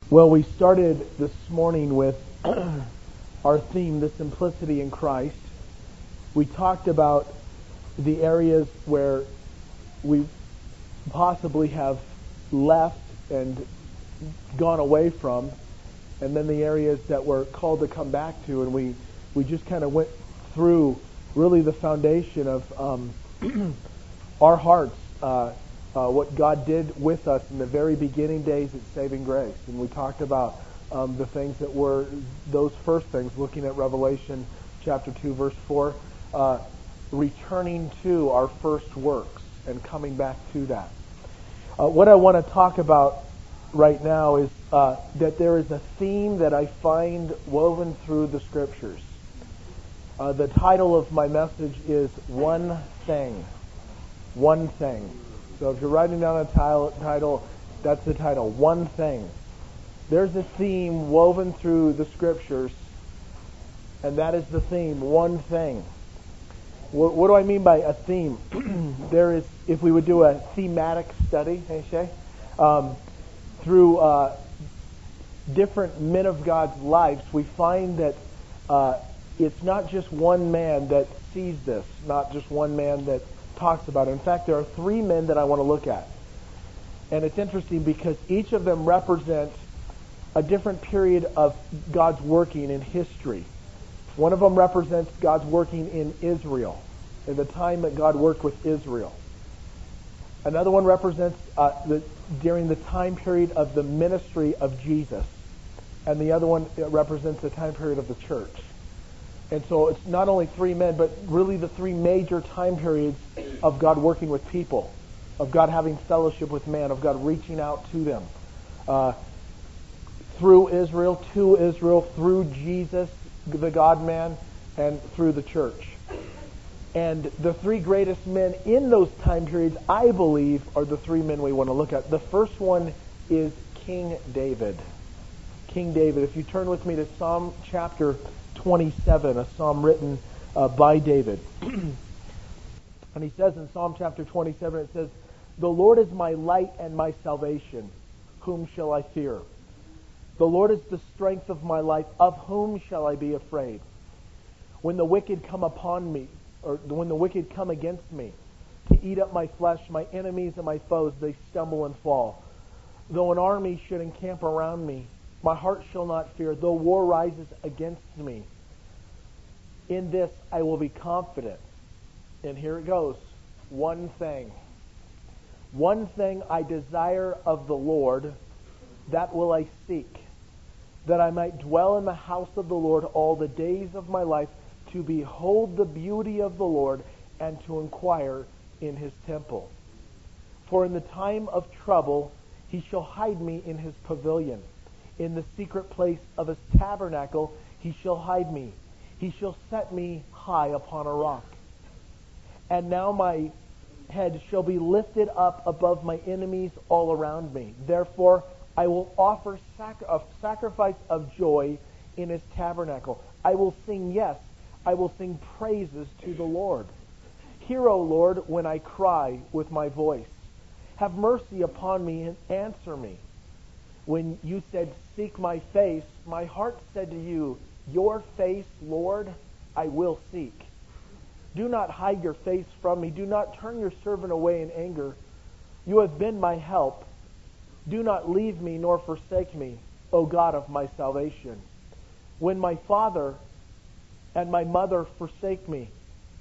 Well, we started this morning with our theme, the simplicity in Christ. We talked about the areas where we possibly have left and gone away from, and then the areas that we're called to come back to, and we just kind of went through really the foundation of our hearts, what God did with us in the very beginning days at Saving Grace. And we talked about the things that were those first things, looking at Revelation chapter 2, verse 4, returning to our first works and coming back to that. What I want to talk about right now is that there is a theme that I find woven through the Scriptures. The title of my message is One Thing. One Thing. So if you're writing down a title, that's the title, One Thing. There's a theme woven through the Scriptures, and that is the theme, one thing. What do I mean by a theme? There is, if we would do a thematic study, hey Shay, through different men of God's lives, we find that it's not just one man that sees this, not just one man that talks about it. In fact, there are three men that I want to look at. And it's interesting because each of them represents a different period of God's working in history. One of them represents God's working in Israel, in the time that God worked with Israel. Another one represents during the time period of the ministry of Jesus. And the other one represents the time period of the church. And so it's not only three men, but really the three major time periods of God working with people, of God having fellowship with man, of God reaching out to them. Through Israel, to Israel, through Jesus, the God-man, and through the church. And the three greatest men in those time periods, I believe, are the three men we want to look at. The first one is King David. King David. If you turn with me to Psalm chapter 27, a psalm written by David. And he says in Psalm chapter 27, it says, "The Lord is my light and my salvation. Whom shall I fear? The Lord is the strength of my life. Of whom shall I be afraid? When the wicked come upon me, or when the wicked come against me, to eat up my flesh, my enemies and my foes, they stumble and fall. Though an army should encamp around me, my heart shall not fear. Though war rises against me, in this I will be confident." And here it goes. One thing. One thing I desire of the Lord, that will I seek, that I might dwell in the house of the Lord all the days of my life, to behold the beauty of the Lord and to inquire in his temple. For in the time of trouble he shall hide me in his pavilion. In the secret place of his tabernacle he shall hide me. He shall set me high upon a rock. And now my head shall be lifted up above my enemies all around me. Therefore I will offer a sacrifice of joy in his tabernacle. I will sing, yes, I will sing praises to the Lord. Hear, O Lord, when I cry with my voice. Have mercy upon me and answer me. When you said, "Seek my face," my heart said to you, "Your face, Lord, I will seek." Do not hide your face from me. Do not turn your servant away in anger. You have been my help. Do not leave me nor forsake me, O God of my salvation. When my father and my mother forsake me,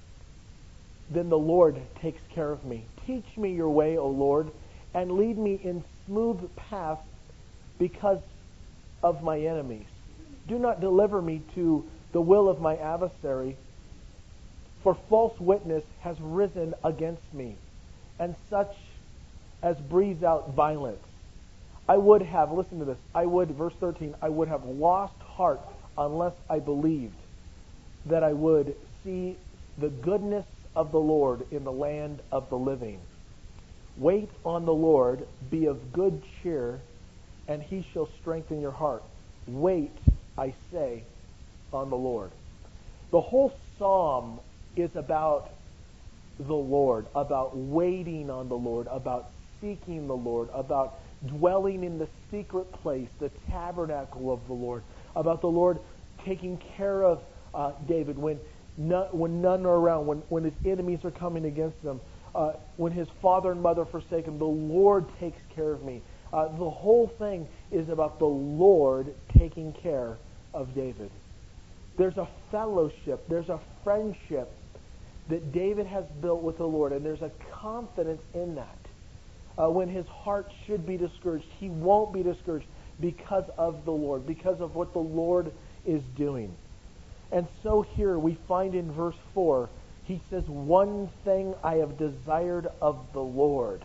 then the Lord takes care of me. Teach me your way, O Lord, and lead me in smooth paths because of my enemies. Do not deliver me to the will of my adversary, for false witness has risen against me, and such as breathes out violence. I would have, listen to this, verse 13, I would have lost heart unless I believed that I would see the goodness of the Lord in the land of the living. Wait on the Lord, be of good cheer, and he shall strengthen your heart. Wait, I say, on the Lord. The whole psalm is about the Lord, about waiting on the Lord, about seeking the Lord, about dwelling in the secret place, the tabernacle of the Lord, about the Lord taking care of David when none are around, when his enemies are coming against him, when his father and mother forsake him, the Lord takes care of me. The whole thing is about the Lord taking care of David. There's a fellowship, there's a friendship that David has built with the Lord, and there's a confidence in that. When his heart should be discouraged, he won't be discouraged because of the Lord, because of what the Lord is doing. And so here we find in verse 4, he says, "One thing I have desired of the Lord."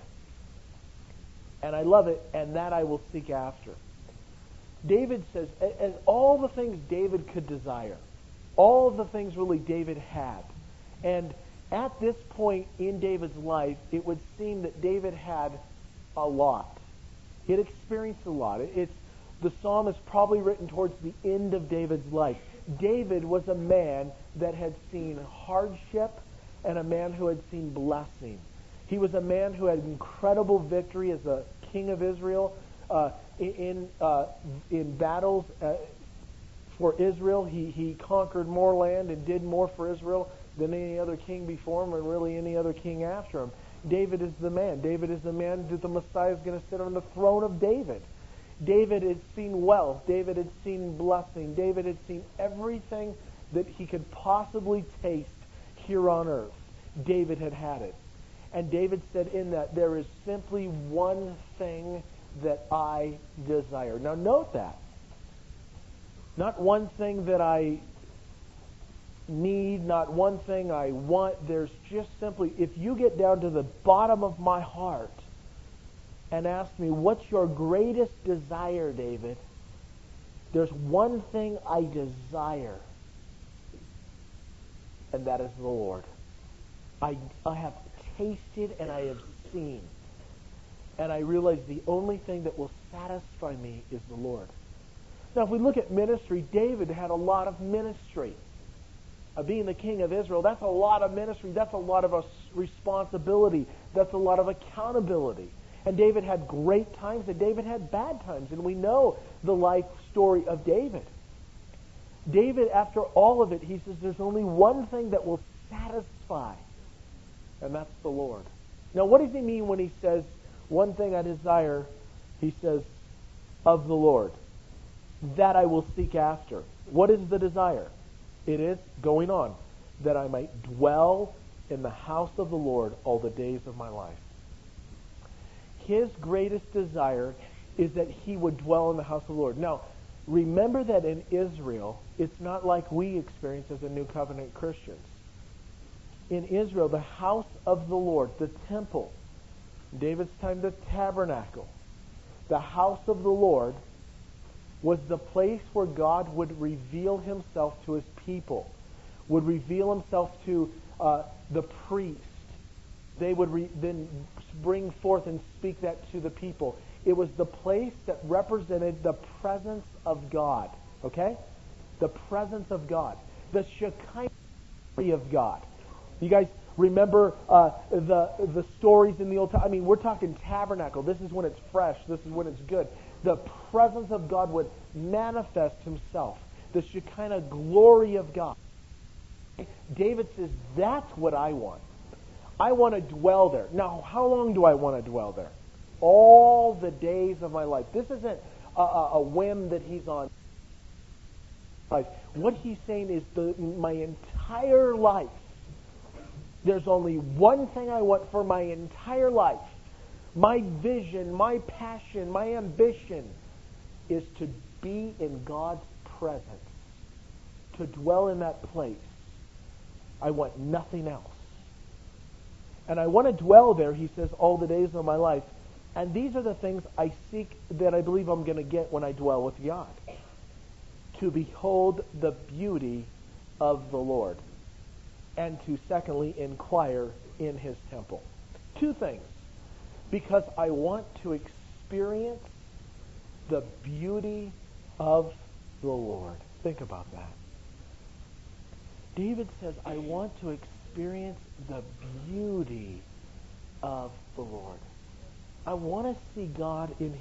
And I love it, "and that I will seek after." David says, and all the things David could desire, all the things really David had. And at this point in David's life, it would seem that David had a lot. He had experienced a lot. The psalm is probably written towards the end of David's life. David was a man that had seen hardship and a man who had seen blessing. He was a man who had incredible victory as a king of Israel in battles for Israel. He conquered more land and did more for Israel than any other king before him, or really any other king after him. David is the man. David is the man that the Messiah is going to sit on the throne of David. David had seen wealth. David had seen blessing. David had seen everything that he could possibly taste here on earth. David had had it. And David said in that, "There is simply one thing that I desire." Now note that. Not one thing that I need, not one thing I want. There's just simply, if you get down to the bottom of my heart and ask me, "What's your greatest desire, David?" There's one thing I desire, and that is the Lord. I have tasted and I have seen, and I realize the only thing that will satisfy me is the Lord. Now, if we look at ministry, David had a lot of ministry. Being the king of Israel, that's a lot of ministry. That's a lot of responsibility. That's a lot of accountability. And David had great times, and David had bad times. And we know the life story of David. David, after all of it, he says there's only one thing that will satisfy, and that's the Lord. Now, what does he mean when he says, "One thing I desire," he says, "of the Lord, that I will seek after"? What is the desire? It is, going on, "that I might dwell in the house of the Lord all the days of my life." His greatest desire is that he would dwell in the house of the Lord. Now, remember that in Israel, it's not like we experience as a New Covenant Christians. In Israel, the house of the Lord, the temple, David's time, the tabernacle, the house of the Lord was the place where God would reveal himself to his people, would reveal himself to the priest. They would then bring forth and speak that to the people. It was the place that represented the presence of God. Okay? The presence of God. The Shekinah of God. You guys remember the stories in the Old Testament? I mean, we're talking tabernacle. This is when it's fresh. This is when it's good. The presence of God would manifest himself. The Shekinah glory of God. David says, that's what I want. I want to dwell there. Now, how long do I want to dwell there? All the days of my life. This isn't a whim that he's on. What he's saying is my entire life. There's only one thing I want for my entire life. My vision, my passion, my ambition is to be in God's presence. To dwell in that place. I want nothing else. And I want to dwell there, he says, all the days of my life. And these are the things I seek that I believe I'm going to get when I dwell with God. To behold the beauty of the Lord. And to, secondly, inquire in his temple. Two things. Because I want to experience the beauty of the Lord. Think about that. David says, I want to experience the beauty of the Lord. I want to see God in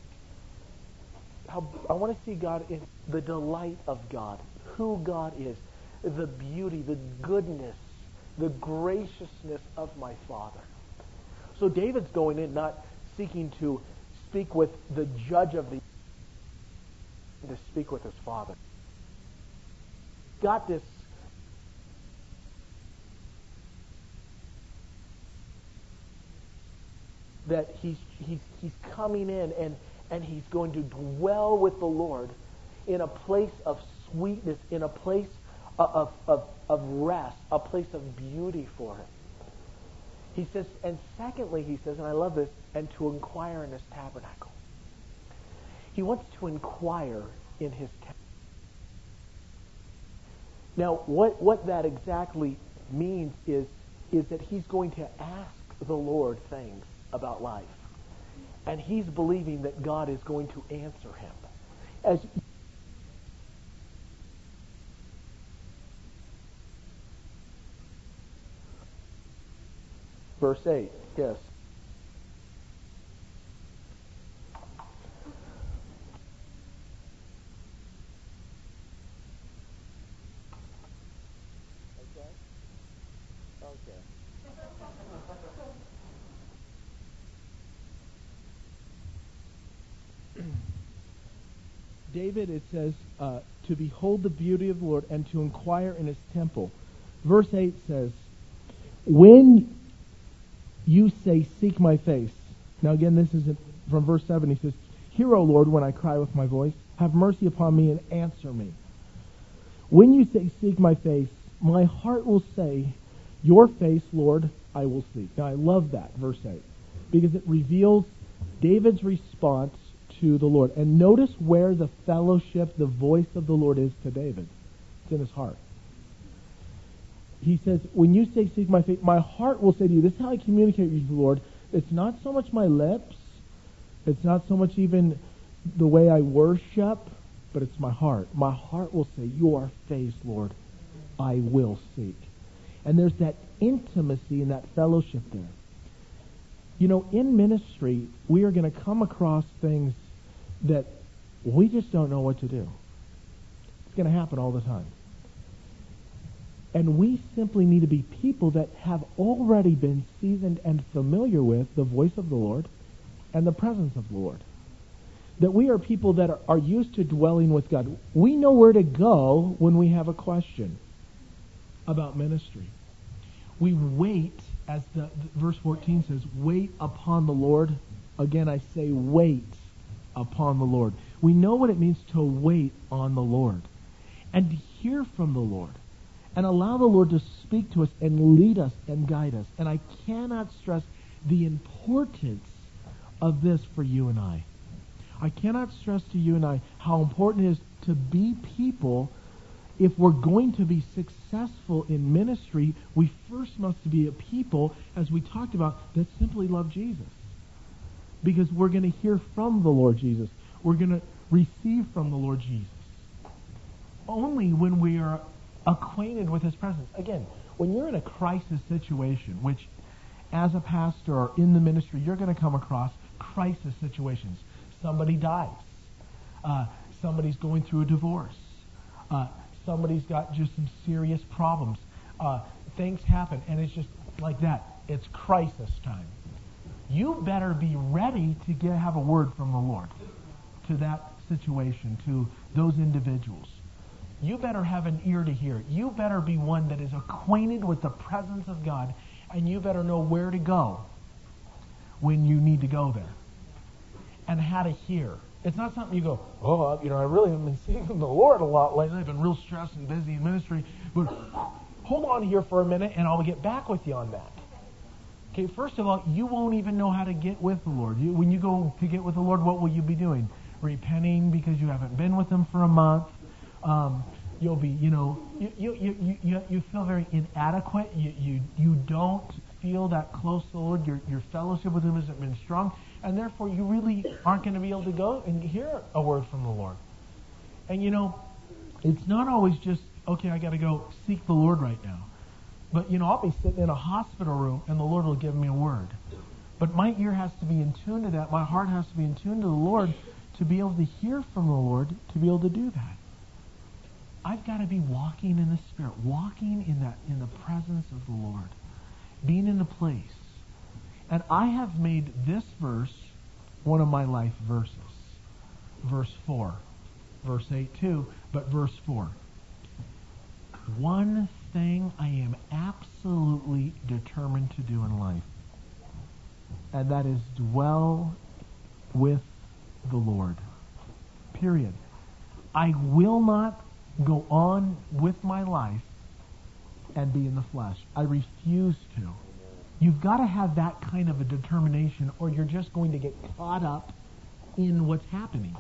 I want to see God in the delight of God, who God is, the beauty, the goodness, the graciousness of my Father. So David's going in not seeking to speak with the judge of the to speak with his Father. Got this that he's coming in and he's going to dwell with the Lord in a place of sweetness, in a place of rest, a place of beauty for him. He says, and secondly, he says, and I love this, and to inquire in his tabernacle. He wants to inquire in his tabernacle. Now, what that exactly means is that he's going to ask the Lord things about life. And he's believing that God is going to answer him. As verse 8, yes. Okay. David, it says, to behold the beauty of the Lord and to inquire in his temple. Verse 8 says, when you say, seek my face. Now again, this is from verse 7. He says, hear, O Lord, when I cry with my voice. Have mercy upon me and answer me. When you say, seek my face, my heart will say, your face, Lord, I will seek. Now I love that, verse 8, because it reveals David's response to the Lord. And notice where the fellowship, the voice of the Lord is to David. It's in his heart. He says, when you say, seek my face, my heart will say to you, this is how I communicate with you, Lord. It's not so much my lips. It's not so much even the way I worship, but it's my heart. My heart will say, your face, Lord, I will seek. And there's that intimacy and that fellowship there. You know, in ministry, we are going to come across things that we just don't know what to do. It's going to happen all the time. And we simply need to be people that have already been seasoned and familiar with the voice of the Lord and the presence of the Lord. That we are people that are used to dwelling with God. We know where to go when we have a question about ministry. We wait, as the verse 14 says, wait upon the Lord. Again, I say wait upon the Lord. We know what it means to wait on the Lord and to hear from the Lord and allow the Lord to speak to us and lead us and guide us. And I cannot stress the importance of this for you and I. I cannot stress to you and I how important it is to be people. If we're going to be successful in ministry, we first must be a people, as we talked about, that simply love Jesus. Because we're going to hear from the Lord Jesus. We're going to receive from the Lord Jesus. Only when we are acquainted with his presence. Again, when you're in a crisis situation, which as a pastor or in the ministry, you're going to come across crisis situations. Somebody dies. Somebody's going through a divorce. Somebody's got just some serious problems. Things happen, and it's just like that. It's crisis time. You better be ready to have a word from the Lord to that situation, to those individuals. You better have an ear to hear. You better be one that is acquainted with the presence of God, and you better know where to go when you need to go there and how to hear. It's not something you go, I really haven't been seeing the Lord a lot lately. I've been real stressed and busy in ministry. But hold on here for a minute, and I'll get back with you on that. Okay, first of all, you won't even know how to get with the Lord. When you go to get with the Lord, what will you be doing? Repenting because you haven't been with Him for a month. You'll be, you feel very inadequate. You don't feel that close to the Lord. Your fellowship with Him hasn't been strong. And therefore, you really aren't going to be able to go and hear a word from the Lord. And it's not always just, okay, I got to go seek the Lord right now. But, I'll be sitting in a hospital room and the Lord will give me a word. But my ear has to be in tune to that. My heart has to be in tune to the Lord to be able to hear from the Lord, to be able to do that. I've got to be walking in the Spirit, walking in the presence of the Lord, being in a place. And I have made this verse one of my life verses. Verse 4. Verse 8 too, but verse 4. One thing I am absolutely determined to do in life, and that is dwell with the Lord. Period. I will not go on with my life and be in the flesh. I refuse to. You've got to have that kind of a determination, or you're just going to get caught up in what's happening.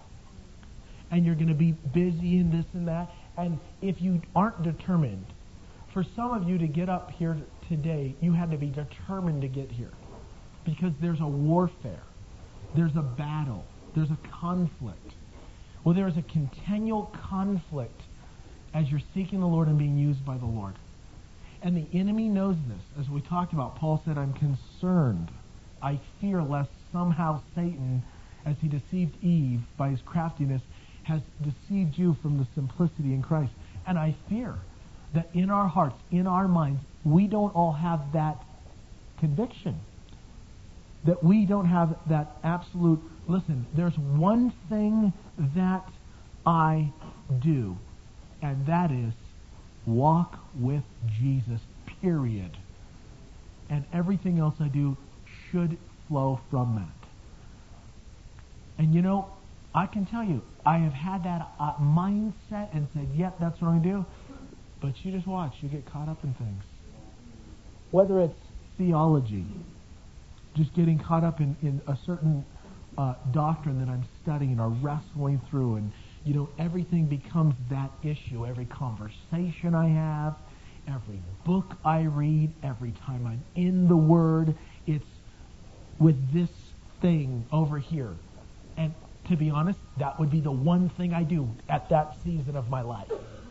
And you're going to be busy in this and that. And if you aren't determined, for some of you to get up here today, you had to be determined to get here. Because there's a warfare. There's a battle. There's a conflict. Well, there is a continual conflict as you're seeking the Lord and being used by the Lord. And the enemy knows this. As we talked about, Paul said, I'm concerned. I fear lest somehow Satan, as he deceived Eve by his craftiness, has deceived you from the simplicity in Christ. And I fear that in our hearts, in our minds, we don't all have that conviction. That we don't have that absolute, listen, there's one thing that I do, and that is walk with Jesus, period. And everything else I do should flow from that. And you know, I can tell you, I have had that mindset and said, yep, that's what I'm going to do. But you just watch, you get caught up in things. Whether it's theology, just getting caught up in a certain doctrine that I'm studying or wrestling through, and you know, everything becomes that issue. Every conversation I have, every book I read, every time I'm in the Word, it's with this thing over here. And to be honest, that would be the one thing I do at that season of my life.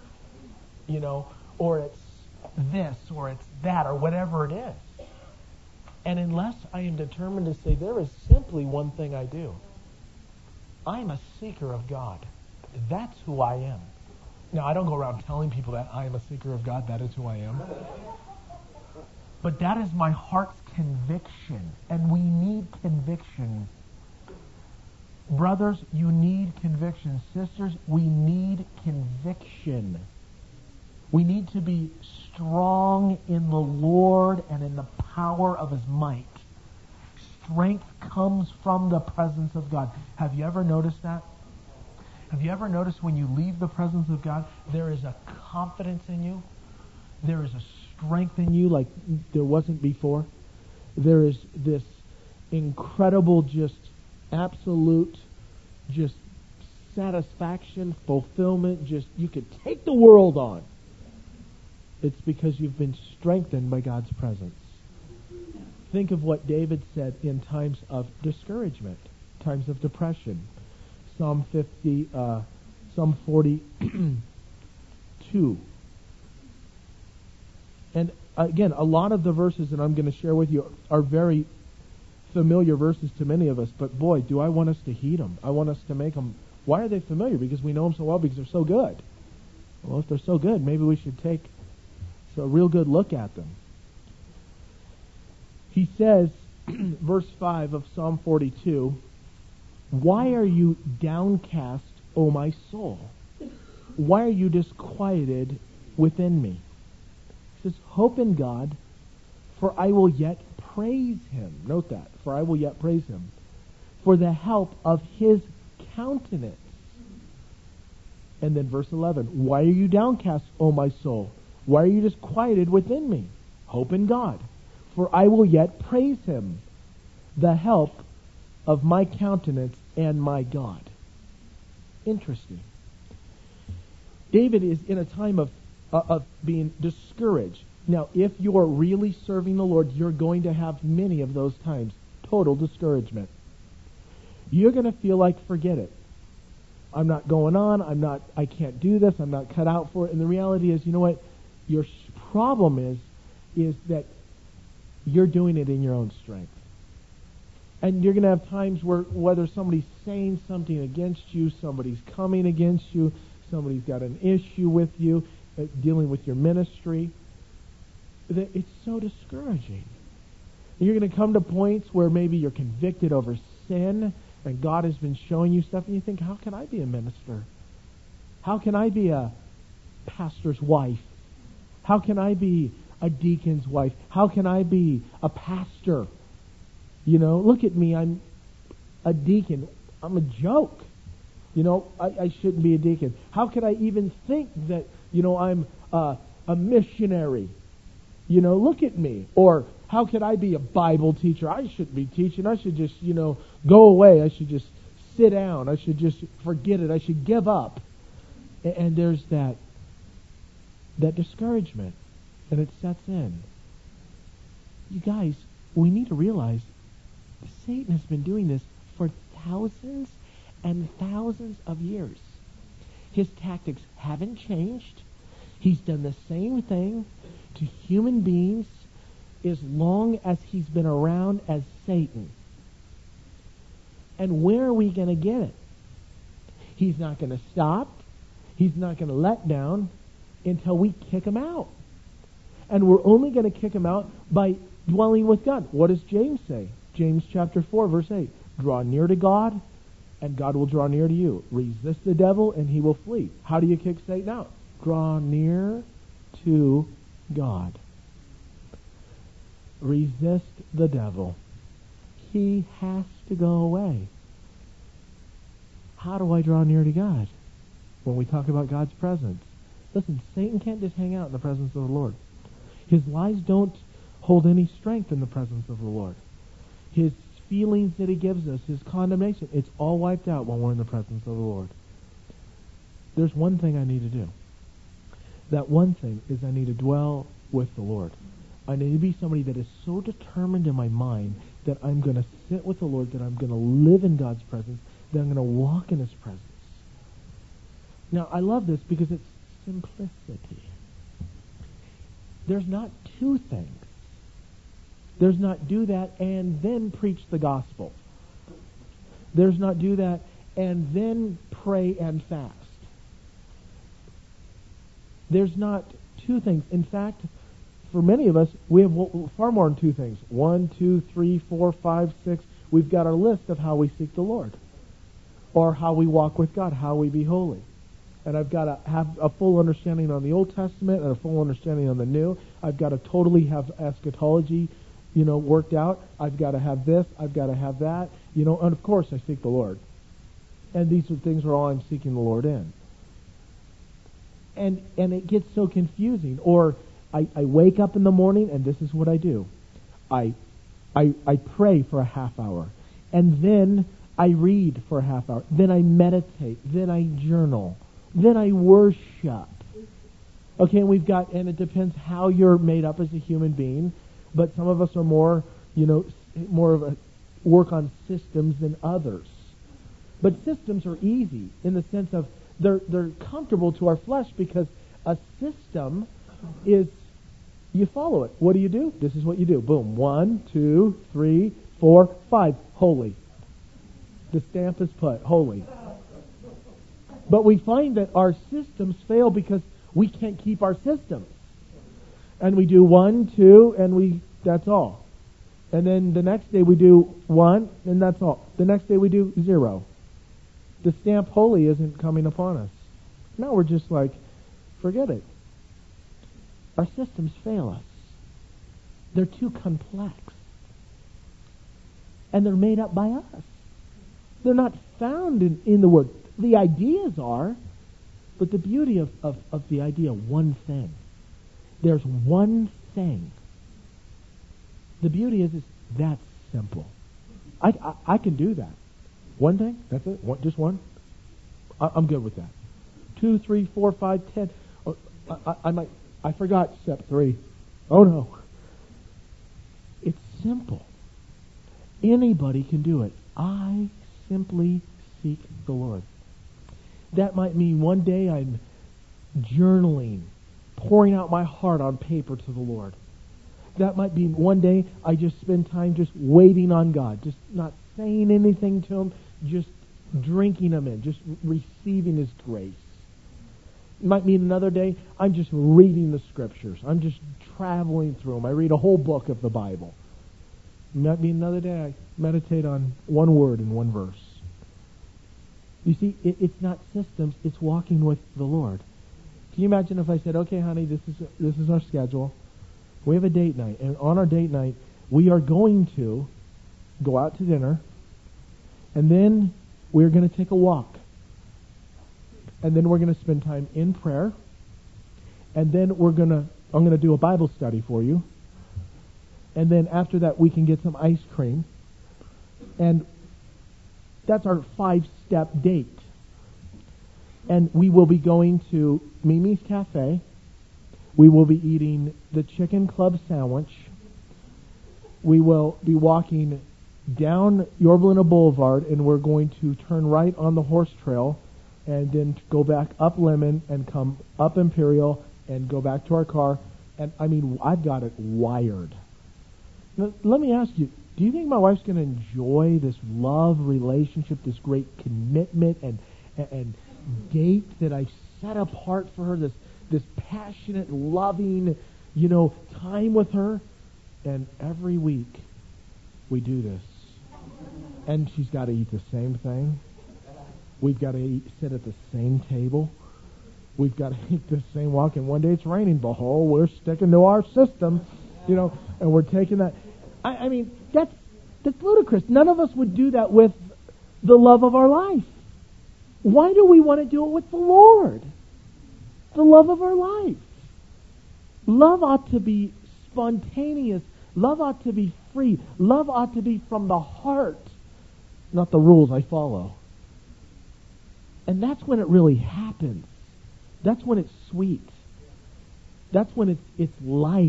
You know, or it's this, or it's that, or whatever it is. And unless I am determined to say there is simply one thing I do, I'm a seeker of God. That's who I am. Now, I don't go around telling people that I am a seeker of God. That is who I am. But that is my heart's conviction. And we need conviction. Brothers, you need conviction. Sisters, we need conviction. We need to be strong in the Lord and in the power of His might. Strength comes from the presence of God. Have you ever noticed that? Have you ever noticed when you leave the presence of God, there is a confidence in you? There is a strength in you like there wasn't before? There is this incredible, just absolute, just satisfaction, fulfillment, just you could take the world on. It's because you've been strengthened by God's presence. Think of what David said in times of discouragement, times of depression. Psalm 42. And again, a lot of the verses that I'm going to share with you are very familiar verses to many of us, but boy, do I want us to heed them. I want us to make them. Why are they familiar? Because we know them so well, because they're so good. Well, if they're so good, maybe we should take a real good look at them. He says, verse 5 of Psalm 42, "Why are you downcast, O my soul? Why are you disquieted within me?" He says, "Hope in God, for I will yet praise Him." Note that. For I will yet praise Him. For the help of His countenance. And then verse 11, "Why are you downcast, O my soul? Why are you disquieted within me? Hope in God, for I will yet praise Him, the help of my countenance and my God." Interesting. David is in a time of being discouraged. Now, if you're really serving the Lord, you're going to have many of those times. Total discouragement. You're going to feel like, forget it. I'm not going on. I can't do this. I'm not cut out for it. And the reality is, you know what? Your problem is that you're doing it in your own strength. And you're going to have times where whether somebody's saying something against you, somebody's coming against you, somebody's got an issue with you, dealing with your ministry, that it's so discouraging. You're going to come to points where maybe you're convicted over sin, and God has been showing you stuff, and you think, how can I be a minister? How can I be a pastor's wife? How can I be a deacon's wife? How can I be a pastor? You know, look at me, I'm a deacon. I'm a joke. You know, I shouldn't be a deacon. How could I even think that, you know, I'm a missionary? You know, look at me. Or how could I be a Bible teacher? I shouldn't be teaching. I should just, you know, go away. I should just sit down. I should just forget it. I should give up. And there's that discouragement, and it sets in. You guys, we need to realize Satan has been doing this for thousands and thousands of years. His tactics haven't changed. He's done the same thing to human beings as long as he's been around as Satan. And where are we going to get it? He's not going to stop. He's not going to let down until we kick him out. And we're only going to kick him out by dwelling with God. What does James say? James chapter 4, verse 8. Draw near to God, and God will draw near to you. Resist the devil, and he will flee. How do you kick Satan out? Draw near to God. Resist the devil. He has to go away. How do I draw near to God? When we talk about God's presence. Listen, Satan can't just hang out in the presence of the Lord. His lies don't hold any strength in the presence of the Lord. His feelings that he gives us, his condemnation, it's all wiped out when we're in the presence of the Lord. There's one thing I need to do. That one thing is I need to dwell with the Lord. I need to be somebody that is so determined in my mind that I'm going to sit with the Lord, that I'm going to live in God's presence, that I'm going to walk in his presence. Now, I love this because it's simplicity. There's not two things. There's not do that and then preach the gospel. There's not do that and then pray and fast. There's not two things. In fact, for many of us, we have far more than two things. 1, 2, 3, 4, 5, 6. We've got our list of how we seek the Lord, or how we walk with God, how we be holy. And I've got to have a full understanding on the Old Testament and a full understanding on the New. I've got to totally have eschatology, worked out. I've got to have this. I've got to have that. And of course I seek the Lord. And these are things where all I'm seeking the Lord in. And it gets so confusing. Or I wake up in the morning and this is what I do. I pray for a half hour. And then I read for a half hour. Then I meditate. Then I journal. Then I worship. Okay, and it depends how you're made up as a human being, but some of us are more of a work on systems than others. But systems are easy in the sense of they're comfortable to our flesh, because a system is, you follow it. What do? This is what you do. Boom. 1, 2, 3, 4, 5. Holy. The stamp is put. Holy. But we find that our systems fail because we can't keep our systems. And we do 1, 2, and that's all. And then the next day we do 1, and that's all. The next day we do 0. The stamp holy isn't coming upon us. Now we're just like, forget it. Our systems fail us. They're too complex. And they're made up by us. They're not found in the Word. The ideas are, but the beauty of the idea, one thing. There's one thing. The beauty is that's simple. I can do that. One thing, that's it. Just one. I'm good with that. 2, 3, 4, 5, 10. I forgot step 3. Oh no. It's simple. Anybody can do it. I simply seek the Lord. That might mean one day I'm journaling, pouring out my heart on paper to the Lord. That might be one day I just spend time just waiting on God, just not saying anything to Him, just drinking Him in, just receiving His grace. It might mean another day I'm just reading the Scriptures. I'm just traveling through them. I read a whole book of the Bible. It might mean another day I meditate on one word in one verse. You see, it's not systems, it's walking with the Lord. Can you imagine if I said, okay, honey, this is our schedule. We have a date night, and on our date night, we are going to go out to dinner, and then we're going to take a walk. And then we're going to spend time in prayer, and then I'm going to do a Bible study for you. And then after that, we can get some ice cream. And that's our 5-step date. And we will be going to Mimi's Cafe. We will be eating the Chicken Club sandwich. We will be walking down Yorba Linda Boulevard, and we're going to turn right on the horse trail, and then go back up Lemon and come up Imperial and go back to our car. And I mean, I've got it wired. Now, let me ask you, do you think my wife's going to enjoy this love relationship, this great commitment and date that I've set apart for her, this passionate, loving, time with her? And every week we do this. And she's got to eat the same thing. We've got to sit at the same table. We've got to eat the same walk. And one day it's raining. Behold, we're sticking to our system, and we're taking that. I mean, that's ludicrous. None of us would do that with the love of our life. Why do we want to do it with the Lord? The love of our life. Love ought to be spontaneous. Love ought to be free. Love ought to be from the heart, not the rules I follow. And that's when it really happens. That's when it's sweet. That's when it's life.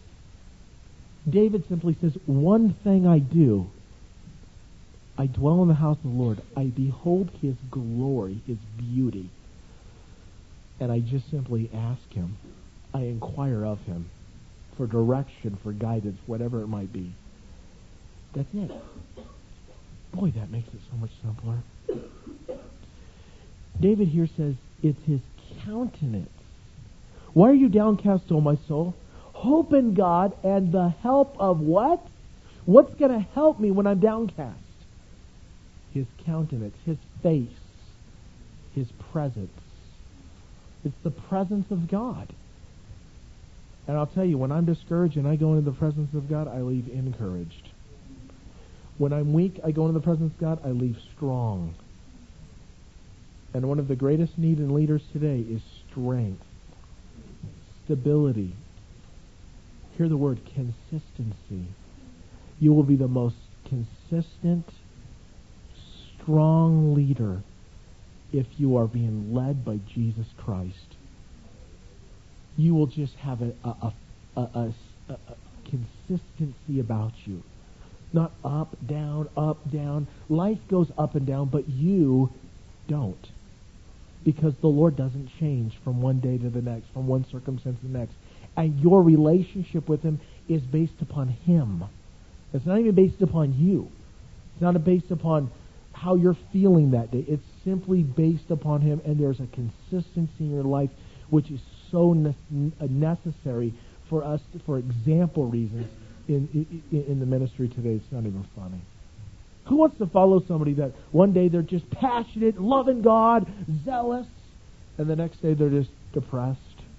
David simply says, one thing I do, I dwell in the house of the Lord. I behold His glory, His beauty. And I just simply ask Him. I inquire of Him for direction, for guidance, whatever it might be. That's it. Boy, that makes it so much simpler. David here says, it's His countenance. Why are you downcast, O my soul? Hope in God and the help of what? What's going to help me when I'm downcast? His countenance, His face, His presence. It's the presence of God. And I'll tell you, when I'm discouraged and I go into the presence of God, I leave encouraged. When I'm weak, I go into the presence of God, I leave strong. And one of the greatest needs in leaders today is strength, stability. Hear the word consistency. You will be the most consistent, strong leader if you are being led by Jesus Christ. You will just have a consistency about you. Not up, down, up, down. Life goes up and down, but you don't. Because the Lord doesn't change from one day to the next, from one circumstance to the next. And your relationship with Him is based upon Him. It's not even based upon you. It's not based upon how you're feeling that day. It's simply based upon Him, and there's a consistency in your life which is so necessary for us, for example reasons, in the ministry today. It's not even funny. Who wants to follow somebody that one day they're just passionate, loving God, zealous, and the next day they're just depressed?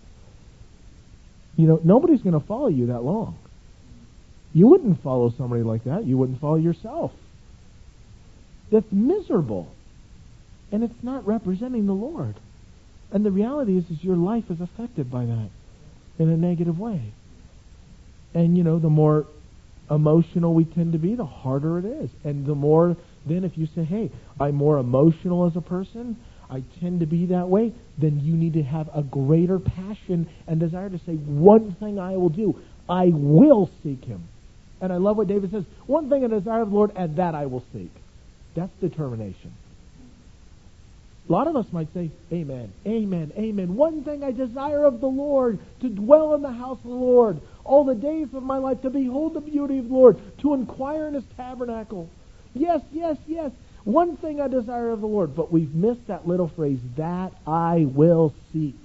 Nobody's going to follow you that long. You wouldn't follow somebody like that. You wouldn't follow yourself. That's miserable. And it's not representing the Lord. And the reality is your life is affected by that in a negative way. And, the more emotional we tend to be, the harder it is. And the more, then if you say, hey, I'm more emotional as a person, I tend to be that way, then you need to have a greater passion and desire to say, one thing I will do, I will seek Him. And I love what David says, one thing I desire of the Lord, and that I will seek. That's determination. A lot of us might say, amen, amen, amen. One thing I desire of the Lord, to dwell in the house of the Lord all the days of my life, to behold the beauty of the Lord, to inquire in His tabernacle. Yes, yes, yes. One thing I desire of the Lord. But we've missed that little phrase, that I will seek.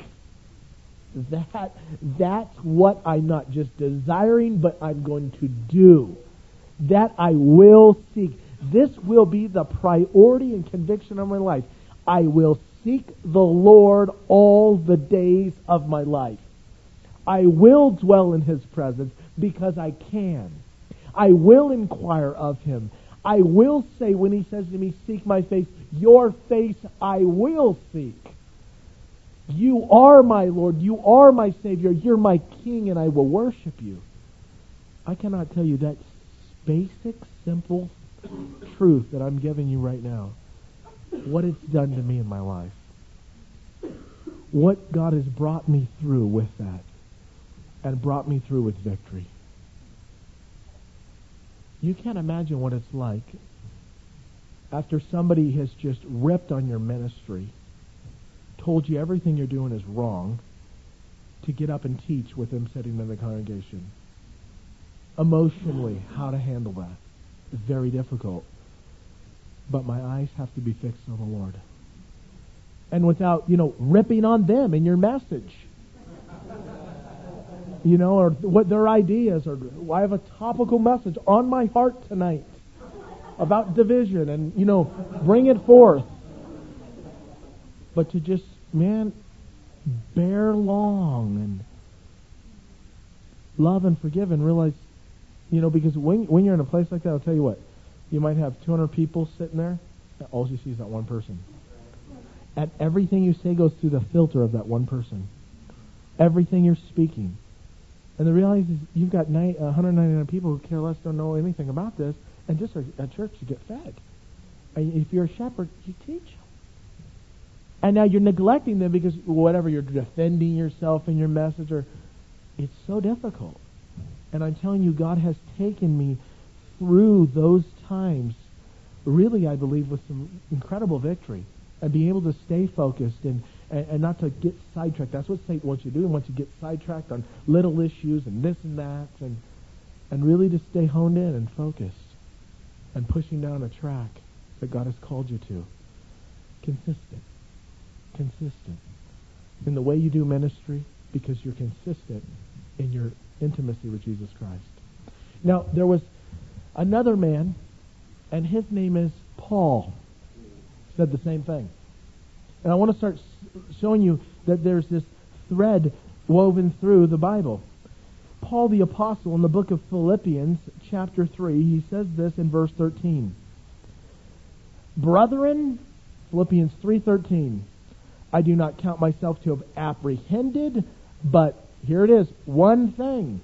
That's what I'm not just desiring, but I'm going to do. That I will seek. This will be the priority and conviction of my life. I will seek the Lord all the days of my life. I will dwell in His presence because I can. I will inquire of Him. I will say when He says to me, seek my face, your face I will seek. You are my Lord. You are my Savior. You're my King, and I will worship you. I cannot tell you that basic, simple truth that I'm giving you right now, what it's done to me in my life. What God has brought me through with that, and brought me through with victory. You can't imagine what it's like after somebody has just ripped on your ministry, told you everything you're doing is wrong, to get up and teach with them sitting in the congregation. Emotionally, how to handle that is very difficult. But my eyes have to be fixed on the Lord. And without, ripping on them in your message. Or what their ideas are. I have a topical message on my heart tonight about division and, bring it forth. But to just, bear long and love and forgive and realize, because when you're in a place like that, I'll tell you what, you might have 200 people sitting there, and all you see is that one person. And everything you say goes through the filter of that one person. Everything you're speaking. And the reality is you've got 199 people who care less, don't know anything about this, and just are at church to get fed. And if you're a shepherd, you teach them. And now you're neglecting them because whatever, you're defending yourself in your message, or it's so difficult. And I'm telling you, God has taken me through those times, really, I believe, with some incredible victory. And being able to stay focused and not to get sidetracked. That's what Satan wants you to do. He wants you to get sidetracked on little issues and this and that. And really to stay honed in and focused. And pushing down a track that God has called you to. Consistent. In the way you do ministry, because you're consistent in your intimacy with Jesus Christ. Now, there was another man, and his name is Paul. Said the same thing. And I want to start showing you that there's this thread woven through the Bible. Paul the Apostle in the book of Philippians, chapter 3, he says this in verse 13. Brethren, Philippians 3:13, I do not count myself to have apprehended, but here it is, one thing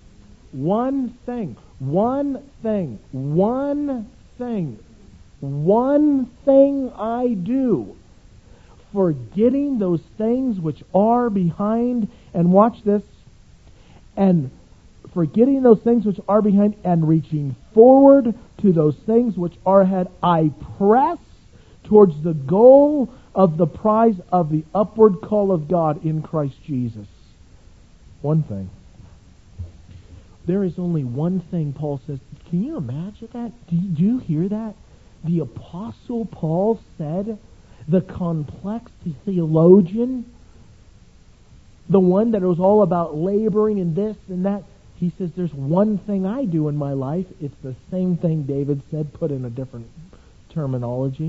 I do, forgetting those things which are behind, and watch this, and forgetting those things which are behind, and reaching forward to those things which are ahead, I press towards the goal of the prize of the upward call of God in Christ Jesus. One thing. There is only one thing, Paul says. Can you imagine that? Do you hear that? The Apostle Paul said, the complex theologian, the one that was all about laboring and this and that, he says, there's one thing I do in my life. It's the same thing David said, put in a different terminology.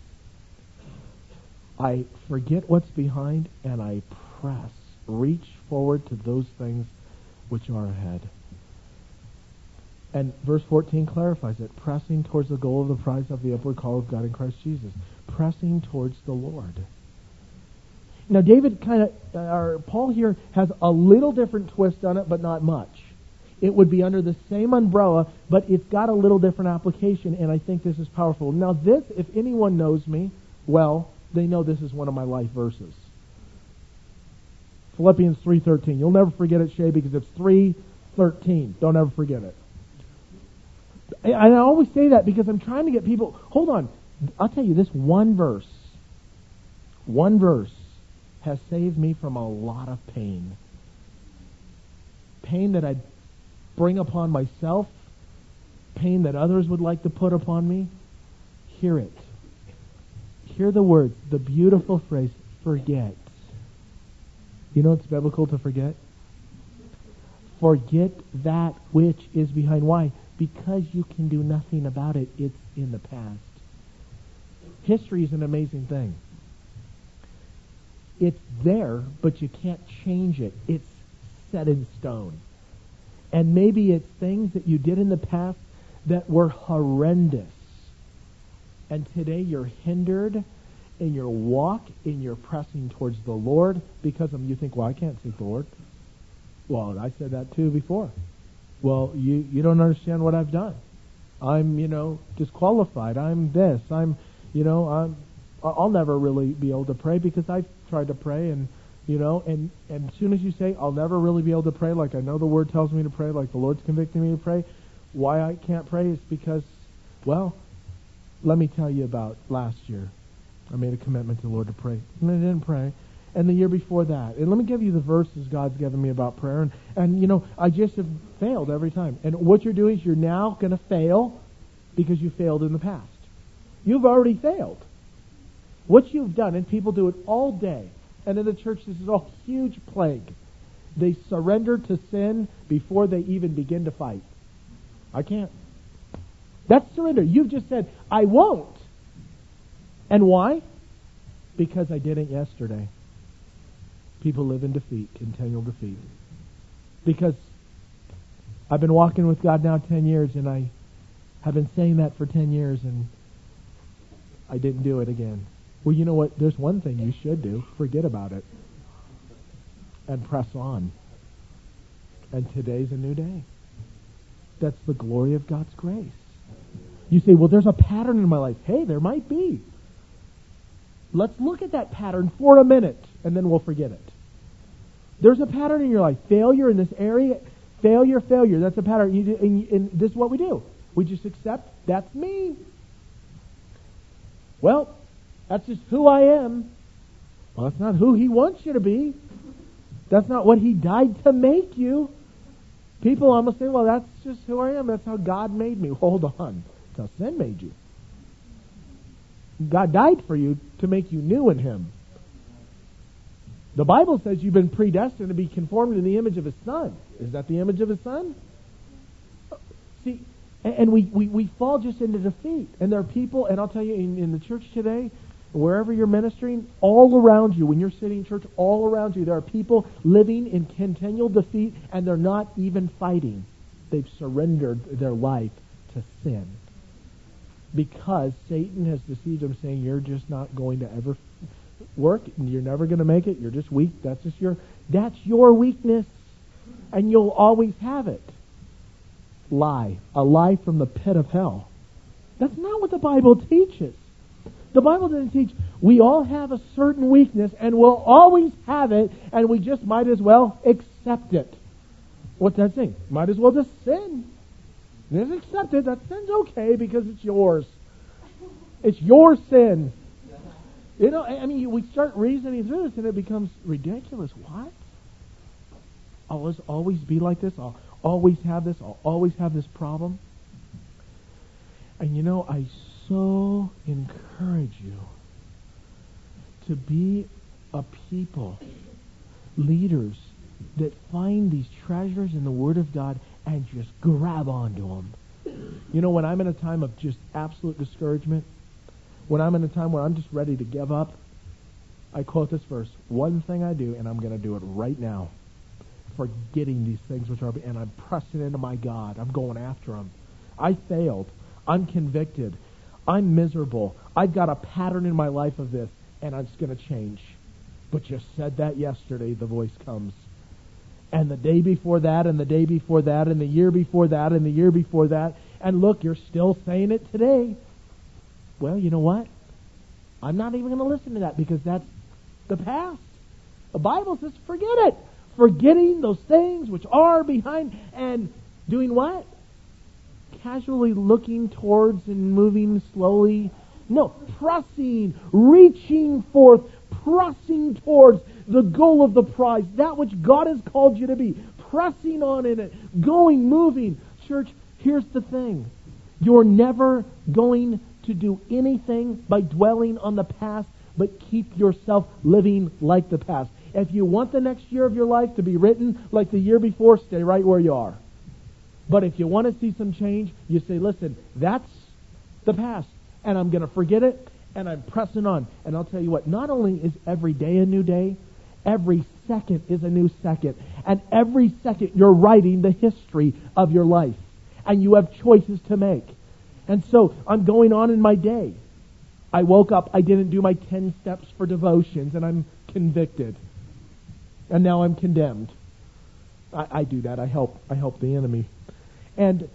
I forget what's behind and I press, reach forward to those things which are ahead. And verse 14 clarifies it, pressing towards the goal of the prize of the upward call of God in Christ Jesus. Pressing towards the Lord. Now David Paul here has a little different twist on it, but not much. It would be under the same umbrella, but it's got a little different application, and I think this is powerful. Now this, if anyone knows me, well, they know this is one of my life verses. Philippians 3:13. You'll never forget it, Shay, because it's 3:13. Don't ever forget it. And I always say that because I'm trying to get people, hold on, I'll tell you this one verse. One verse has saved me from a lot of pain. Pain that I'd bring upon myself, pain that others would like to put upon me. Hear it. Hear the words, the beautiful phrase, forget. You know it's biblical to forget? Forget that which is behind. Why? Because you can do nothing about it. It's in the past. History is an amazing thing. It's there, but you can't change it. It's set in stone. And maybe it's things that you did in the past that were horrendous. And today you're hindered in your walk, in your pressing towards the Lord because of them. You think, well, I can't seek the Lord. Well, I said that too before. Well, you don't understand what I've done. I'm, disqualified. I'm this. I'll never really be able to pray because I've tried to pray and as soon as you say, I'll never really be able to pray like I know the Word tells me to pray, like the Lord's convicting me to pray, why I can't pray is because, well, let me tell you about last year. I made a commitment to the Lord to pray. And I didn't pray. And the year before that. And let me give you the verses God's given me about prayer. And I just have failed every time. And what you're doing is you're now going to fail because you failed in the past. You've already failed. What you've done, and people do it all day, and in the church this is a huge plague. They surrender to sin before they even begin to fight. I can't. That's surrender. You've just said, I won't. And why? Because I didn't yesterday. People live in defeat, continual defeat. Because I've been walking with God now 10 years, and I have been saying that for 10 years, and I didn't do it again. Well, you know what? There's one thing you should do. Forget about it. And press on. And today's a new day. That's the glory of God's grace. You say, well, there's a pattern in my life. Hey, there might be. Let's look at that pattern for a minute, and then we'll forget it. There's a pattern in your life. Failure in this area. Failure. That's a pattern. And this is what we do. We just accept, that's me. Well, that's just who I am. Well, that's not who He wants you to be. That's not what He died to make you. People almost say, well, that's just who I am. That's how God made me. Hold on. That's how sin made you. God died for you to make you new in Him. The Bible says you've been predestined to be conformed to the image of His Son. Is that the image of His Son? See, and we fall just into defeat. And there are people, and I'll tell you, in the church today, wherever you're ministering, all around you, when you're sitting in church, all around you, there are people living in continual defeat, and they're not even fighting. They've surrendered their life to sin. Because Satan has deceived them, saying, you're just not going to ever work, and you're never going to make it, you're just weak, that's your weakness, and you'll always have it. Lie. A lie from the pit of hell. That's not what the Bible teaches. The Bible doesn't teach we all have a certain weakness and we'll always have it, and we just might as well accept it. What's that saying? Might as well just sin. Just accept it. That sin's okay because it's yours. It's your sin. We start reasoning through this and it becomes ridiculous. What? I'll always be like this? I'll always have this? I'll always have this problem? And I so encourage you to be a people, leaders, that find these treasures in the Word of God and just grab onto them. When I'm in a time of just absolute discouragement, when I'm in a time where I'm just ready to give up, I quote this verse, one thing I do, and I'm going to do it right now, forgetting these things which are, and I'm pressing into my God. I'm going after Him. I failed. I'm convicted. I'm miserable. I've got a pattern in my life of this, and it's going to change. But you said that yesterday, the voice comes. And the day before that, and the day before that, and the year before that, and the year before that, and look, you're still saying it today. Well, you know what? I'm not even going to listen to that because that's the past. The Bible says forget it. Forgetting those things which are behind, and doing what? Casually looking towards and moving slowly. No, pressing, reaching forth, pressing towards the goal of the prize, that which God has called you to be, pressing on in it, going, moving. Church, here's the thing. You're never going to do anything by dwelling on the past, but keep yourself living like the past. If you want the next year of your life to be written like the year before, stay right where you are. But if you want to see some change, you say, listen, that's the past, and I'm going to forget it, and I'm pressing on. And I'll tell you what, not only is every day a new day, every second is a new second. And every second you're writing the history of your life. And you have choices to make. And so I'm going on in my day. I woke up, I didn't do my 10 steps for devotions, and I'm convicted. And now I'm condemned. I do that. I help the enemy. And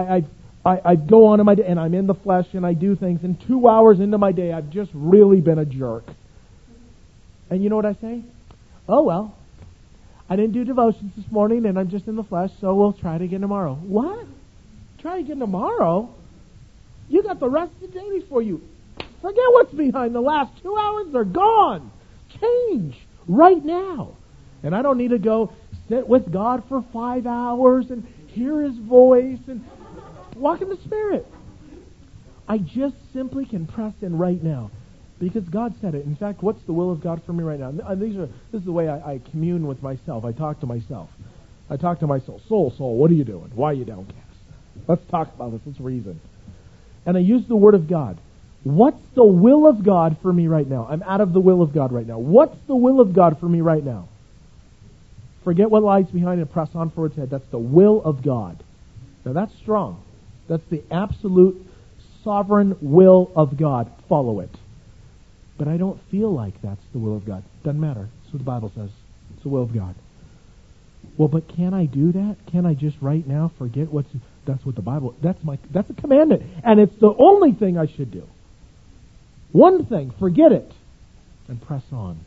I go on in my day, and I'm in the flesh, and I do things. And 2 hours into my day, I've just really been a jerk. And you know what I say? Oh, well, I didn't do devotions this morning, and I'm just in the flesh, so we'll try it again tomorrow. What? Try again tomorrow? You got the rest of the day before you. Forget what's behind. The last 2 hours, they're gone. Change right now. And I don't need to go sit with God for 5 hours and hear His voice and walk in the Spirit. I just simply can press in right now because God said it. In fact, what's the will of God for me right now? This is the way I commune with myself. I talk to myself. I talk to my soul. Soul, what are you doing? Why are you downcast? Let's talk about this. Let's reason. And I use the Word of God. What's the will of God for me right now? I'm out of the will of God right now. What's the will of God for me right now? Forget what lies behind and press on for its head. That's the will of God. Now that's strong. That's the absolute sovereign will of God. Follow it. But I don't feel like that's the will of God. Doesn't matter. That's what the Bible says. It's the will of God. Well, but can I do that? Can I just right now forget that's what the Bible, that's a commandment. And it's the only thing I should do. One thing, forget it. And press on.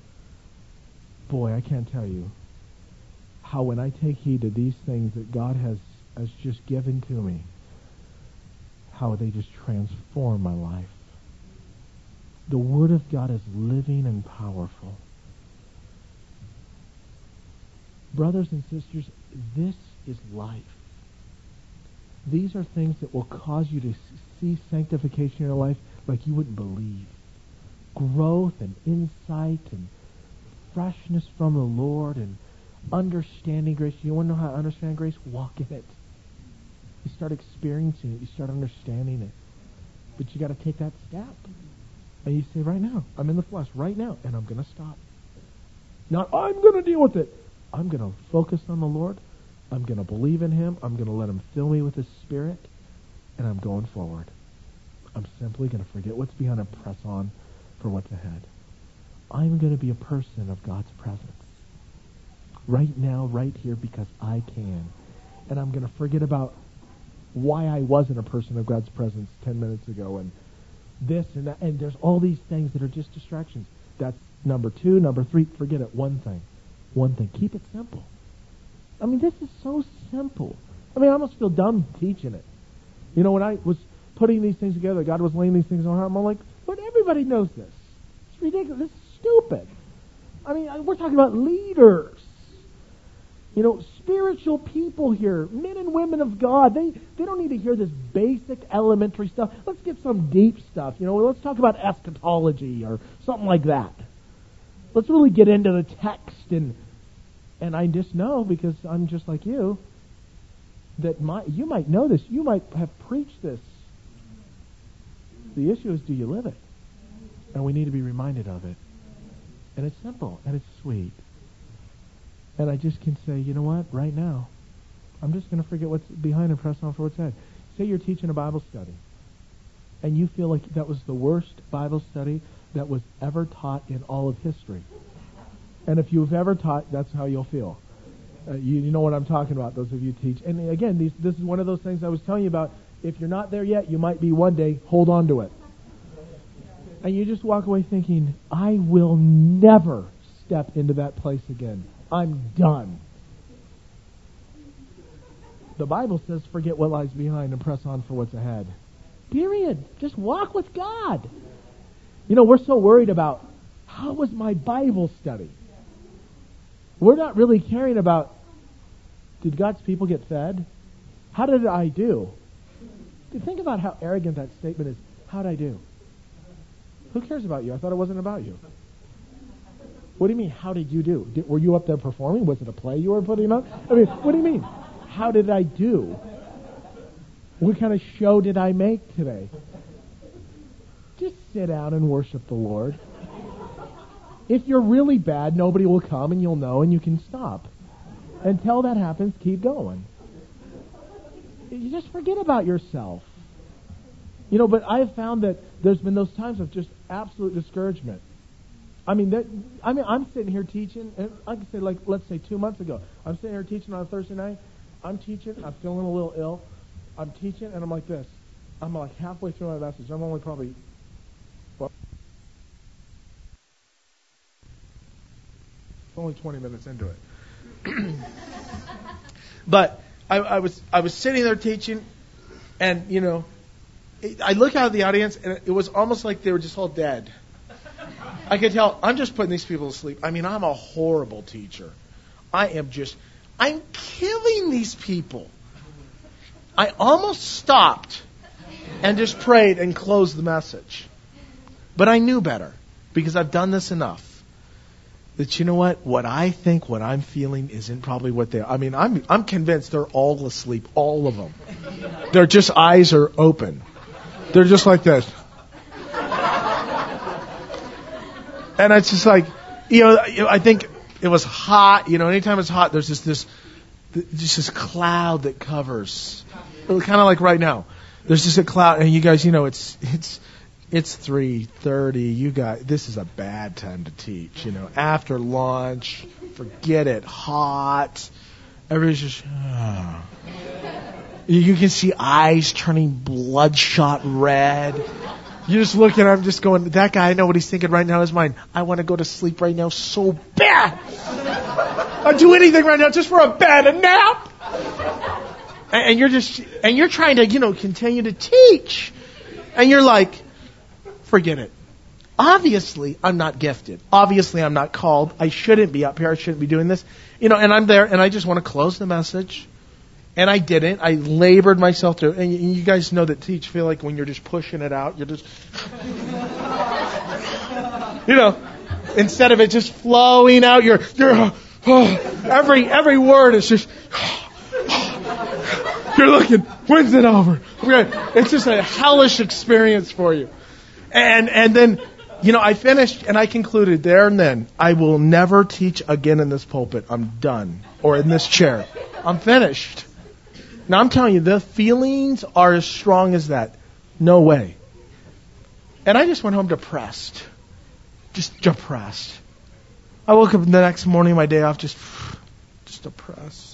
Boy, I can't tell you how when I take heed to these things that God has just given to me, how they just transform my life. The Word of God is living and powerful. Brothers and sisters, this is life. These are things that will cause you to see sanctification in your life like you wouldn't believe. Growth and insight and freshness from the Lord and understanding grace. You want to know how to understand grace? Walk in it. You start experiencing it. You start understanding it. But you got to take that step. And you say, right now, I'm in the flesh, right now, and I'm going to stop. Not, I'm going to deal with it. I'm going to focus on the Lord. I'm going to believe in Him. I'm going to let Him fill me with His Spirit. And I'm going forward. I'm simply going to forget what's behind and press on for what's ahead. I'm going to be a person of God's presence. Right now, right here, because I can. And I'm going to forget about why I wasn't a person of God's presence 10 minutes ago and this and that. And there's all these things that are just distractions. That's number 2. Number 3, forget it. One thing. Keep it simple. I mean, this is so simple. I mean, I almost feel dumb teaching it. You know, when I was putting these things together, God was laying these things on my heart, I'm like, but everybody knows this. It's ridiculous. This is stupid. I mean, we're talking about leaders. You know, spiritual people here, men and women of God. They don't need to hear this basic elementary stuff. Let's get some deep stuff. You know, let's talk about eschatology or something like that. Let's really get into the text. And I just know, because I'm just like you, that you might know this. You might have preached this. The issue is, do you live it? And we need to be reminded of it. And it's simple, and it's sweet. And I just can say, you know what, right now, I'm just going to forget what's behind and press on for what's ahead. Say you're teaching a Bible study, and you feel like that was the worst Bible study that was ever taught in all of history. And if you've ever taught, that's how you'll feel. You know what I'm talking about, those of you who teach. And again, this is one of those things I was telling you about. If you're not there yet, you might be one day. Hold on to it. And you just walk away thinking, I will never step into that place again. I'm done. The Bible says, forget what lies behind and press on for what's ahead. Period. Just walk with God. You know, we're so worried about how was my Bible study? We're not really caring about, did God's people get fed? How did I do? Think about how arrogant that statement is. How did I do? Who cares about you? I thought it wasn't about you. What do you mean, how did you do? Were you up there performing? Was it a play you were putting on? I mean, what do you mean? How did I do? What kind of show did I make today? Just sit down and worship the Lord. If you're really bad, nobody will come and you'll know and you can stop. Until that happens, keep going. You just forget about yourself. But I have found that there's been those times of just absolute discouragement. I'm sitting here teaching, and I can say, let's say 2 months ago, I'm sitting here teaching on a Thursday night. I'm teaching, I'm feeling a little ill. I'm teaching, and I'm like this. I'm like halfway through my message. I'm only probably, only 20 minutes into it. But I was sitting there teaching, and I look out at the audience, and it was almost like they were just all dead. I could tell, I'm just putting these people to sleep. I'm a horrible teacher. I'm killing these people. I almost stopped and just prayed and closed the message. But I knew better, because I've done this enough. That what I think, what I'm feeling isn't probably what they are. I'm convinced they're all asleep, all of them. Their just eyes are open. They're just like this. And it's just like, I think it was hot. Anytime it's hot, there's just this cloud that covers. Kind of like right now. There's just a cloud, and you guys, it's 3:30. You guys, this is a bad time to teach. After lunch, forget it. Hot. Everybody's just. You can see eyes turning bloodshot red. You just look, and I'm just going, that guy, I know what he's thinking right now in his mind. I want to go to sleep right now so bad. I'd do anything right now just for a nap. And you're trying to, continue to teach. And you're like, forget it. Obviously, I'm not gifted. Obviously, I'm not called. I shouldn't be up here. I shouldn't be doing this. And I'm there, and I just want to close the message. And I didn't. I labored myself through. And you guys know that teach feel like when you're just pushing it out, you're just, instead of it just flowing out, you're every word is just, you're looking, when's it over? It's just a hellish experience for you. And then, I finished and I concluded there and then, I will never teach again in this pulpit. I'm done. Or in this chair. I'm finished. Now I'm telling you, the feelings are as strong as that. No way. And I just went home depressed. Just depressed. I woke up the next morning, my day off, just depressed.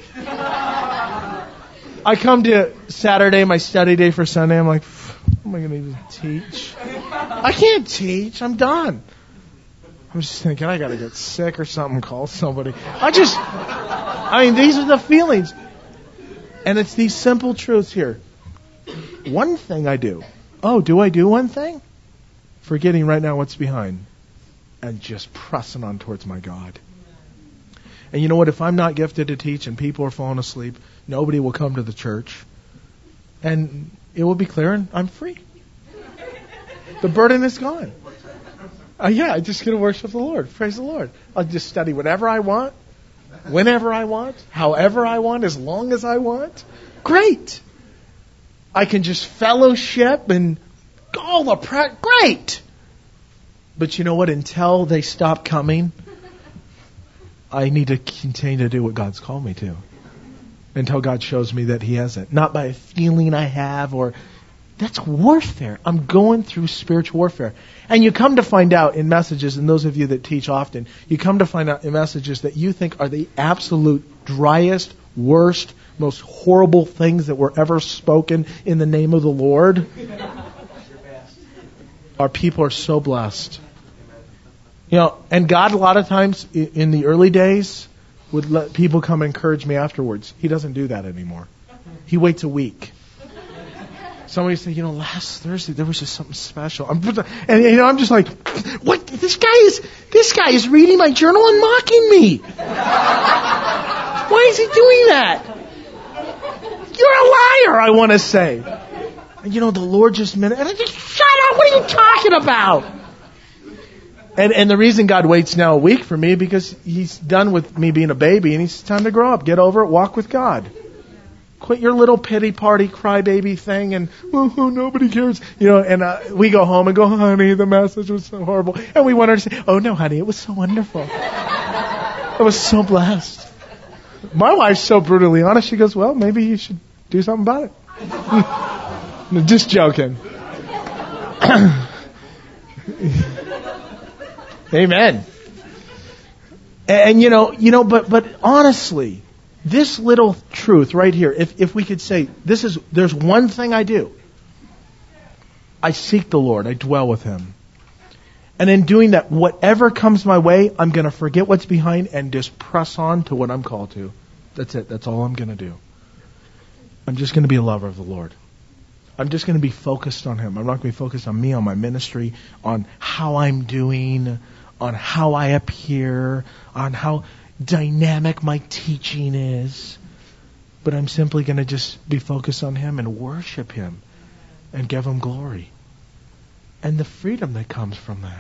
I come to Saturday, my study day for Sunday. I'm like, what am I going to even teach? I can't teach. I'm done. I'm just thinking, I got to get sick or something, call somebody. These are the feelings. And it's these simple truths here. One thing I do. Oh, do I do one thing? Forgetting right now what's behind. And just pressing on towards my God. And you know what? If I'm not gifted to teach and people are falling asleep, nobody will come to the church. And it will be clear and I'm free. The burden is gone. I just get to worship the Lord. Praise the Lord. I'll just study whatever I want, whenever I want, however I want, as long as I want. Great. I can just fellowship and all the great. But you know what? Until they stop coming, I need to continue to do what God's called me to. Until God shows me that He hasn't. Not by a feeling I have or... That's warfare. I'm going through spiritual warfare. And you come to find out in messages, and those of you that teach often, you come to find out in messages that you think are the absolute driest, worst, most horrible things that were ever spoken in the name of the Lord. Our people are so blessed. And God a lot of times in the early days would let people come and encourage me afterwards. He doesn't do that anymore. He waits a week. Somebody said, last Thursday there was just something special. I'm just like, what? This guy is reading my journal and mocking me. Why is he doing that? You're a liar, I want to say. And the Lord just meant it. And I just, shut up, what are you talking about? And the reason God waits now a week for me, because He's done with me being a baby, and it's time to grow up, get over it, walk with God. Quit your little pity party, crybaby thing, and nobody cares. And we go home and go, honey, the message was so horrible. And we want her to say, oh no, honey, it was so wonderful. I was so blessed. My wife's so brutally honest. She goes, well, maybe you should do something about it. No, just joking. Amen. And but honestly, this little truth right here, if we could say, there's one thing I do. I seek the Lord. I dwell with Him. And in doing that, whatever comes my way, I'm going to forget what's behind and just press on to what I'm called to. That's it. That's all I'm going to do. I'm just going to be a lover of the Lord. I'm just going to be focused on Him. I'm not going to be focused on me, on my ministry, on how I'm doing, on how I appear, on how dynamic my teaching is. But I'm simply going to just be focused on Him and worship Him and give Him glory. And the freedom that comes from that.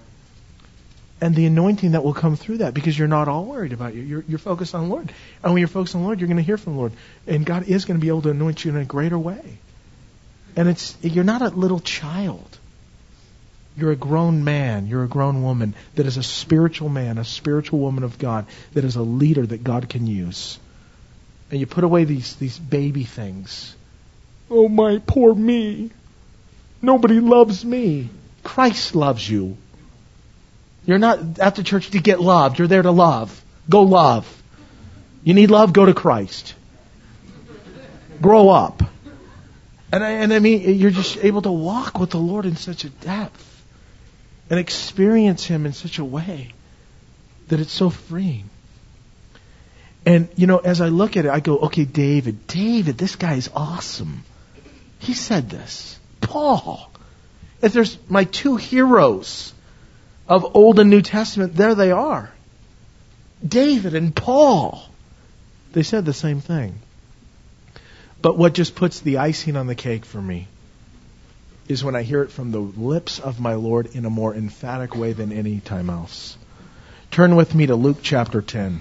And the anointing that will come through that, because you're not all worried about you. You're focused on the Lord. And when you're focused on the Lord, you're going to hear from the Lord. And God is going to be able to anoint you in a greater way. And you're not a little child. You're a grown man. You're a grown woman that is a spiritual man, a spiritual woman of God, that is a leader that God can use. And you put away these baby things. Oh, my poor me. Nobody loves me. Christ loves you. You're not at the church to get loved. You're there to love. Go love. You need love? Go to Christ. Grow up. And I mean, you're just able to walk with the Lord in such a depth and experience Him in such a way that it's so freeing. And, as I look at it, I go, okay, David, this guy is awesome. He said this. Paul. If there's my two heroes of Old and New Testament, there they are. David and Paul. They said the same thing. But what just puts the icing on the cake for me is when I hear it from the lips of my Lord in a more emphatic way than any time else. Turn with me to Luke chapter 10.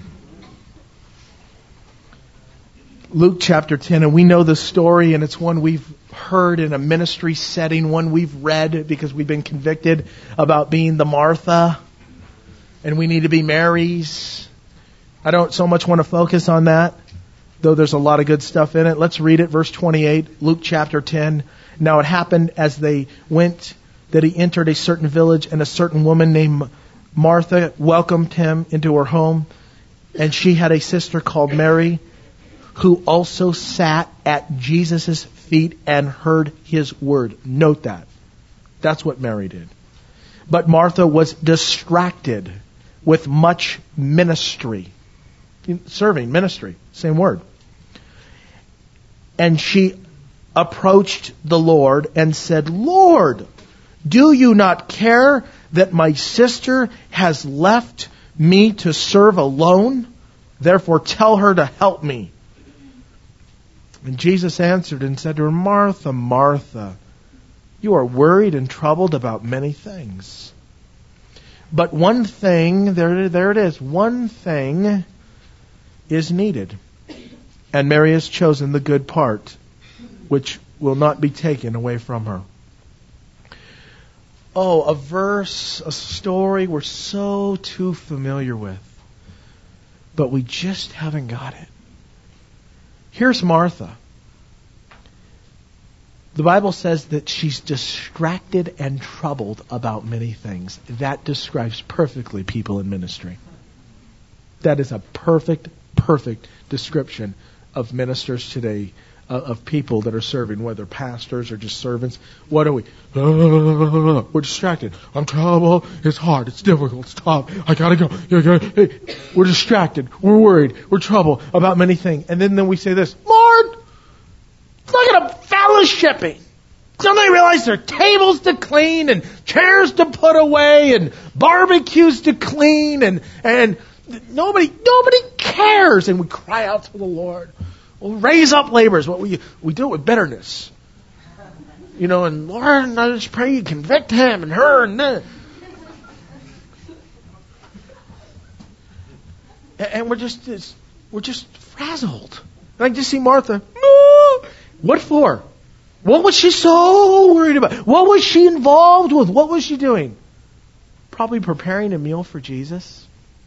Luke chapter 10, and we know the story, and it's one we've heard in a ministry setting, one we've read because we've been convicted about being the Martha, and we need to be Marys. I don't so much want to focus on that, though there's a lot of good stuff in it. Let's read it, verse 28, Luke chapter 10. Now it happened as they went that He entered a certain village, and a certain woman named Martha welcomed Him into her home, and she had a sister called Mary, who also sat at Jesus' feet and heard His word. Note that. That's what Mary did. But Martha was distracted with much ministry. Serving, ministry, same word. And she approached the Lord and said, Lord, do you not care that my sister has left me to serve alone? Therefore tell her to help me. And Jesus answered and said to her, Martha, Martha, you are worried and troubled about many things. But one thing, there it is, one thing is needed. And Mary has chosen the good part, which will not be taken away from her. Oh, a verse, a story we're so too familiar with. But we just haven't got it. Here's Martha. The Bible says that she's distracted and troubled about many things. That describes perfectly people in ministry. That is a perfect description of ministers today, of people that are serving, whether pastors or just servants. What are we? We're distracted. I'm troubled. It's hard. It's difficult. It's tough. I gotta go. Hey, we're distracted. We're worried. We're troubled about many things. And then we say this, Lord, look at them fellowshipping. Don't they realize there are tables to clean and chairs to put away and barbecues to clean and nobody cares? And we cry out to the Lord. We'll raise up laborers. We do it with bitterness. And Lord, I just pray you convict him and her and that. And we're just frazzled. And I just see Martha. What for? What was she so worried about? What was she involved with? What was she doing? Probably preparing a meal for Jesus.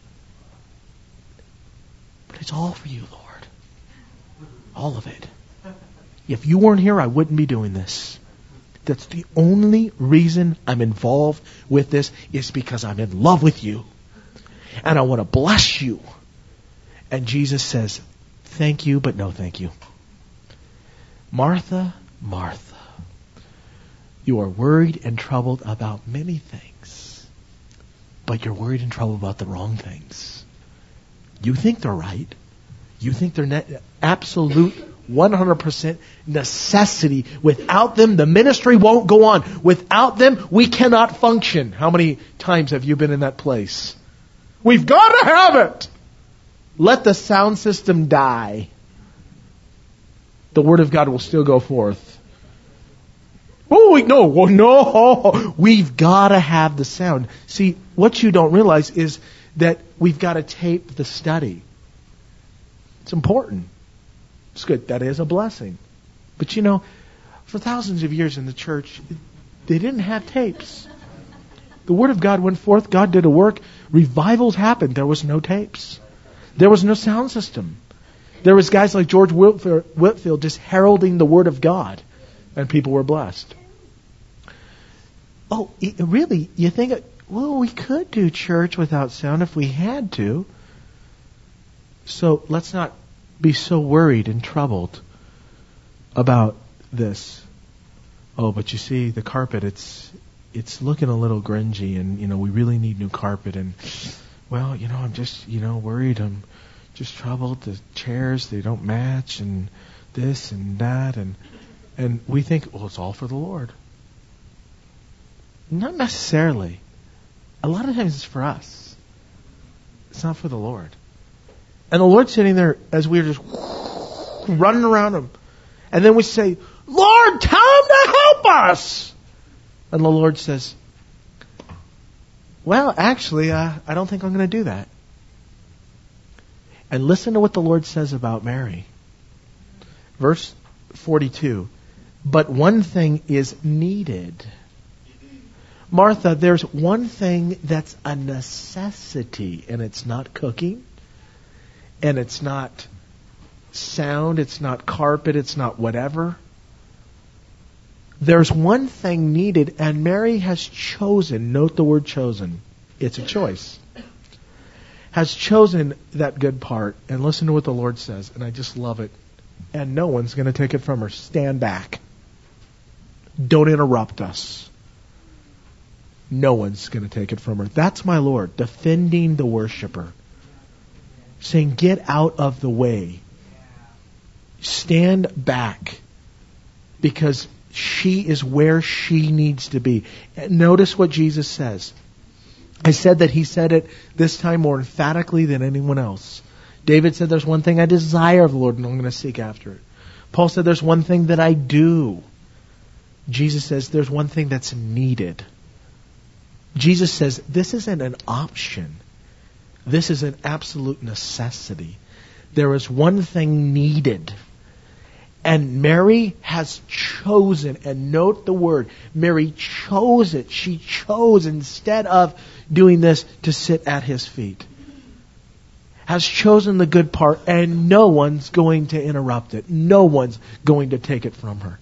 But it's all for you, Lord. All of it. If you weren't here, I wouldn't be doing this. That's the only reason I'm involved with this, is because I'm in love with you. And I want to bless you. And Jesus says, thank you, but no thank you. Martha, Martha, you are worried and troubled about many things, but you're worried and troubled about the wrong things. You think they're right. You think they're absolute 100% necessity. Without them, the ministry won't go on. Without them, we cannot function. How many times have you been in that place? We've got to have it. Let the sound system die. The Word of God will still go forth. No. We've got to have the sound. See, what you don't realize is that we've got to tape the study. It's important. It's good. That is a blessing. But for thousands of years in the church, they didn't have tapes. The Word of God went forth. God did a work. Revivals happened. There was no tapes. There was no sound system. There was guys like George Whitefield just heralding the Word of God, and people were blessed. Really? You think, we could do church without sound if we had to. So let's not be so worried and troubled about this. But you see, the carpet, it's looking a little grungy, and we really need new carpet. And I'm just worried. I'm just troubled. The chairs, they don't match, and this and that, and we think, it's all for the Lord. Not necessarily. A lot of times it's for us. It's not for the Lord. And the Lord's sitting there as we're just running around Him. And then we say, Lord, tell Him to help us. And the Lord says, actually, I don't think I'm going to do that. And listen to what the Lord says about Mary. Verse 42. But one thing is needed. Martha, there's one thing that's a necessity, and it's not cooking, and it's not sound, it's not carpet, it's not whatever. There's one thing needed, and Mary has chosen, note the word chosen, it's a choice, has chosen that good part. And listen to what the Lord says, and I just love it. And no one's going to take it from her. Stand back. Don't interrupt us. No one's going to take it from her. That's my Lord, defending the worshiper. Saying, get out of the way. Stand back. Because she is where she needs to be. And notice what Jesus says. I said that He said it this time more emphatically than anyone else. David said, there's one thing I desire of the Lord, and I'm going to seek after it. Paul said, there's one thing that I do. Jesus says, there's one thing that's needed. Jesus says, this isn't an option. This is an absolute necessity. There is one thing needed. And Mary has chosen, and note the word, Mary chose it. She chose, instead of doing this, to sit at His feet. Has chosen the good part, and no one's going to interrupt it. No one's going to take it from her.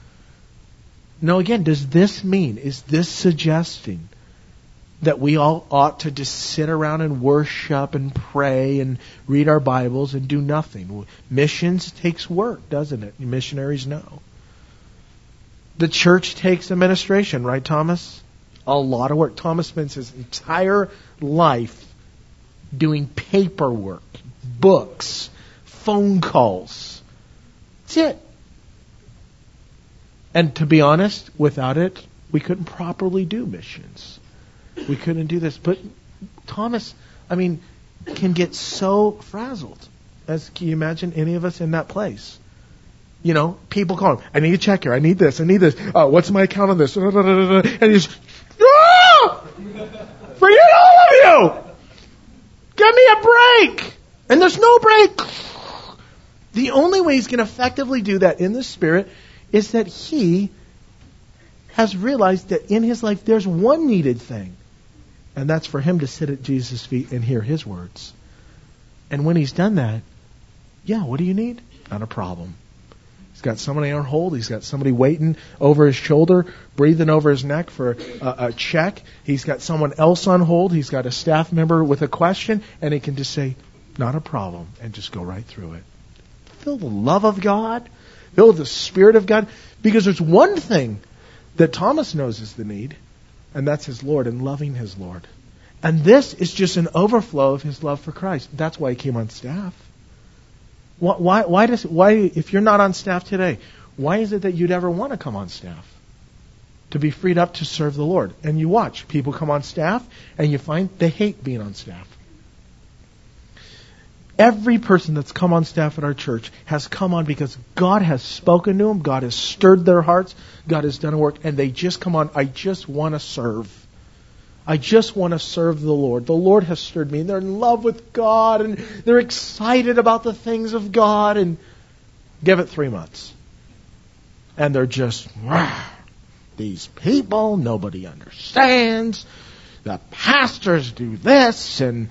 Now again, does this mean, is this suggesting that we all ought to just sit around and worship and pray and read our Bibles and do nothing? Missions takes work, doesn't it? Missionaries know. The church takes administration, right, Thomas? A lot of work. Thomas spends his entire life doing paperwork, books, phone calls. That's it. And to be honest, without it, we couldn't properly do missions. We couldn't do this. But Thomas, can get so frazzled. Can you imagine any of us in that place? People call him, I need a check here, I need this. What's my account on this? And he's, forget all of you! Give me a break! And there's no break! The only way he's going to effectively do that in the Spirit is that he has realized that in his life there's one needed thing. And that's for him to sit at Jesus' feet and hear his words. And when he's done that, what do you need? Not a problem. He's got somebody on hold. He's got somebody waiting over his shoulder, breathing over his neck for a check. He's got someone else on hold. He's got a staff member with a question, and he can just say, not a problem, and just go right through it. Feel the love of God. Feel the Spirit of God. Because there's one thing that Thomas knows is the need, and that's his Lord and loving his Lord. And this is just an overflow of his love for Christ. That's why he came on staff. Why, if you're not on staff today, why is it that you'd ever want to come on staff? To be freed up to serve the Lord. And you watch, people come on staff, and you find they hate being on staff. Every person that's come on staff at our church has come on because God has spoken to them, God has stirred their hearts, God has done a work, and they just come on, I just want to serve. I just want to serve the Lord. The Lord has stirred me. And they're in love with God, and they're excited about the things of God. And give it 3 months. And they're just, these people, nobody understands. The pastors do this, and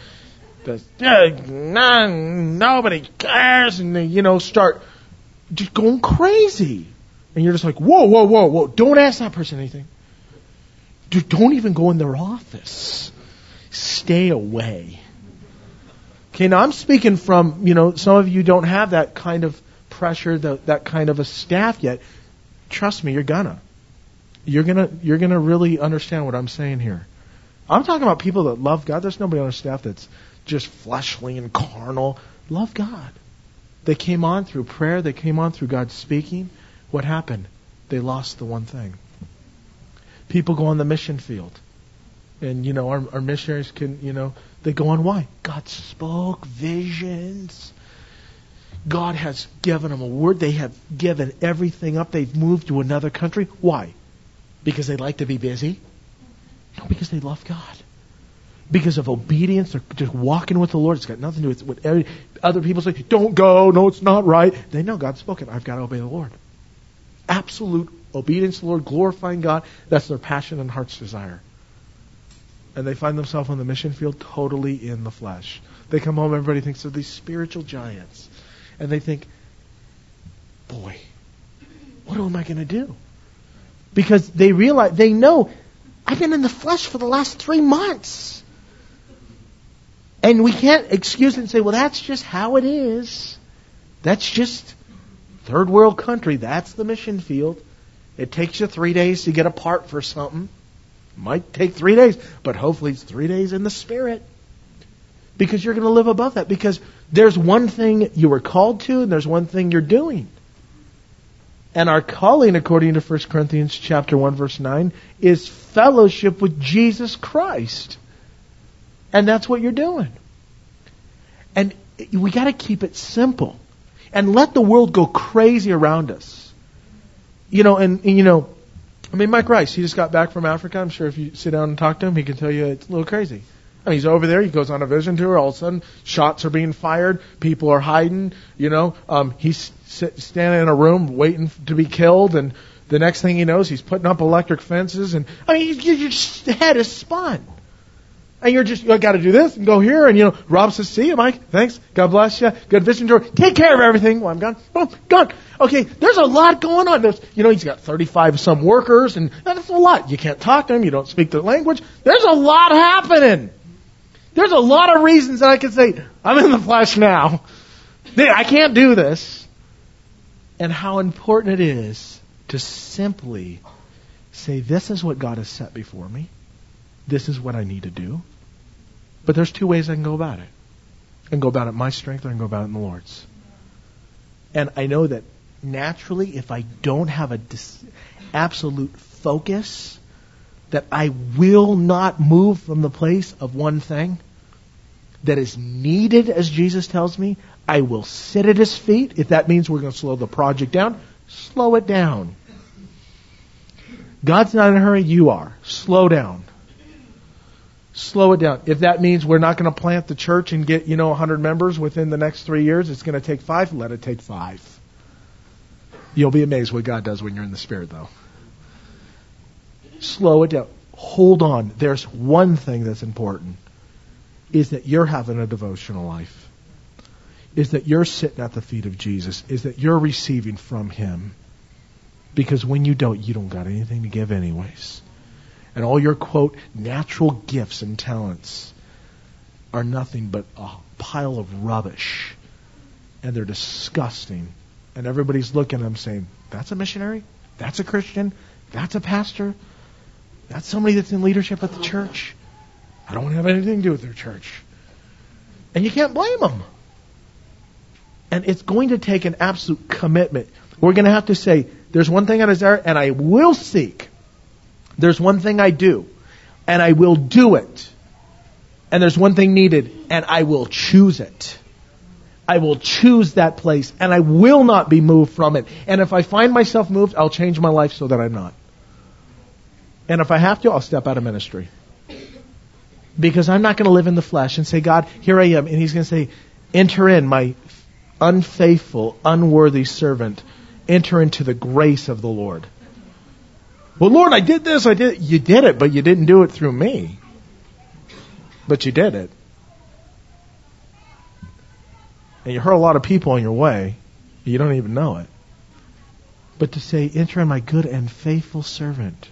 nobody cares. And they, start just going crazy. And you're just like, whoa. Don't ask that person anything. Don't even go in their office. Stay away. Okay, now I'm speaking from, some of you don't have that kind of pressure, that kind of a staff yet. Trust me, you're gonna really understand what I'm saying here. I'm talking about people that love God. There's nobody on our staff that's just fleshly and carnal. Love God. They came on through prayer. They came on through God speaking. What happened? They lost the one thing. People go on the mission field. And, our missionaries can, they go on why? God spoke visions. God has given them a word. They have given everything up. They've moved to another country. Why? Because they like to be busy? No, because they love God. Because of obedience. They're just walking with the Lord. It's got nothing to do with what other people say. Don't go. No, it's not right. They know God's spoken. I've got to obey the Lord. Absolute obedience to the Lord, glorifying God, that's their passion and heart's desire. And they find themselves on the mission field totally in the flesh. They come home, everybody thinks they're these spiritual giants. And they think, boy, what am I going to do? Because they know, I've been in the flesh for the last 3 months. And we can't excuse it and say, well, that's just how it is. That's just third world country. That's the mission field. It takes you 3 days to get a part for something. It might take 3 days, but hopefully it's 3 days in the Spirit. Because you're going to live above that. Because there's one thing you were called to, and there's one thing you're doing. And our calling, according to 1 Corinthians chapter 1, verse 9, is fellowship with Jesus Christ. And that's what you're doing. And we got to keep it simple. And let the world go crazy around us. Mike Rice, he just got back from Africa. I'm sure if you sit down and talk to him, he can tell you it's a little crazy. He's over there. He goes on a vision tour. All of a sudden, shots are being fired. People are hiding. He's standing in a room waiting to be killed. And the next thing he knows, he's putting up electric fences. And your head is spun. And you got to do this and go here. And, Rob says, see you, Mike. Thanks. God bless you. Good vision tour. Take care of everything. Well, I'm gone. Boom, gone. Okay, there's a lot going on. He's got 35 some workers, and that's a lot. You can't talk to him. You don't speak their language. There's a lot happening. There's a lot of reasons that I could say, I'm in the flesh now. I can't do this. And how important it is to simply say, this is what God has set before me. This is what I need to do. But there's 2 ways I can go about it. I can go about it in my strength, or I can go about it in the Lord's. And I know that naturally, if I don't have absolute focus that I will not move from the place of one thing that is needed, as Jesus tells me. I will sit at His feet. If that means we're going to slow the project down, slow it down. God's not in a hurry, you are. Slow down. Slow it down. If that means we're not going to plant the church and get, 100 members within the next 3 years, it's going to take 5, let it take 5. You'll be amazed what God does when you're in the Spirit, though. Slow it down. Hold on. There's one thing that's important, is that you're having a devotional life, is that you're sitting at the feet of Jesus, is that you're receiving from Him. Because when you don't got anything to give anyways. And all your, quote, natural gifts and talents are nothing but a pile of rubbish. And they're disgusting. And everybody's looking at them saying, that's a missionary? That's a Christian? That's a pastor? That's somebody that's in leadership at the church? I don't want to have anything to do with their church. And you can't blame them. And it's going to take an absolute commitment. We're going to have to say, there's one thing I desire and I will seek. There's one thing I do and I will do it. And there's one thing needed and I will choose it. I will choose that place and I will not be moved from it. And if I find myself moved, I'll change my life so that I'm not. And if I have to, I'll step out of ministry. Because I'm not going to live in the flesh and say, God, here I am. And He's going to say, enter in, my unfaithful, unworthy servant. Enter into the grace of the Lord. Well, Lord, I did this, You did it, but you didn't do it through me. But you did it. And you hurt a lot of people on your way. You don't even know it. But to say, enter in, my good and faithful servant.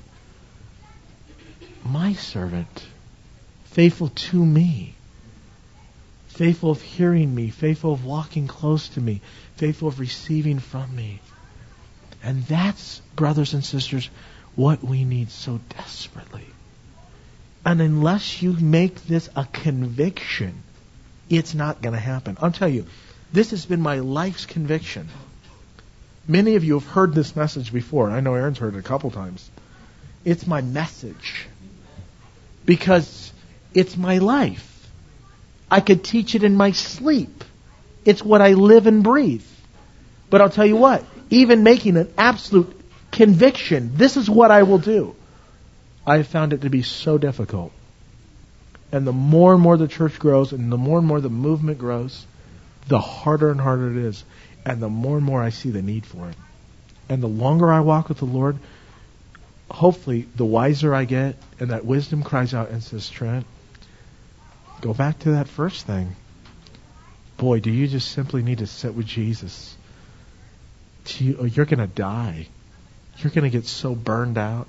My servant. Faithful to me. Faithful of hearing me. Faithful of walking close to me. Faithful of receiving from me. And that's, brothers and sisters, what we need so desperately. And unless you make this a conviction, it's not going to happen. I'll tell you, this has been my life's conviction. Many of you have heard this message before. I know Aaron's heard it a couple times. It's my message. Because it's my life. I could teach it in my sleep. It's what I live and breathe. But I'll tell you what, even making an absolute conviction, this is what I will do, I have found it to be so difficult. And the more and more the church grows, and the more the movement grows, the harder and harder it is. And the more I see the need for it. And the longer I walk with the Lord, hopefully the wiser I get, and that wisdom cries out and says, Trent, go back to that first thing. Boy, do you just simply need to sit with Jesus. You're going to die. You're going to get so burned out.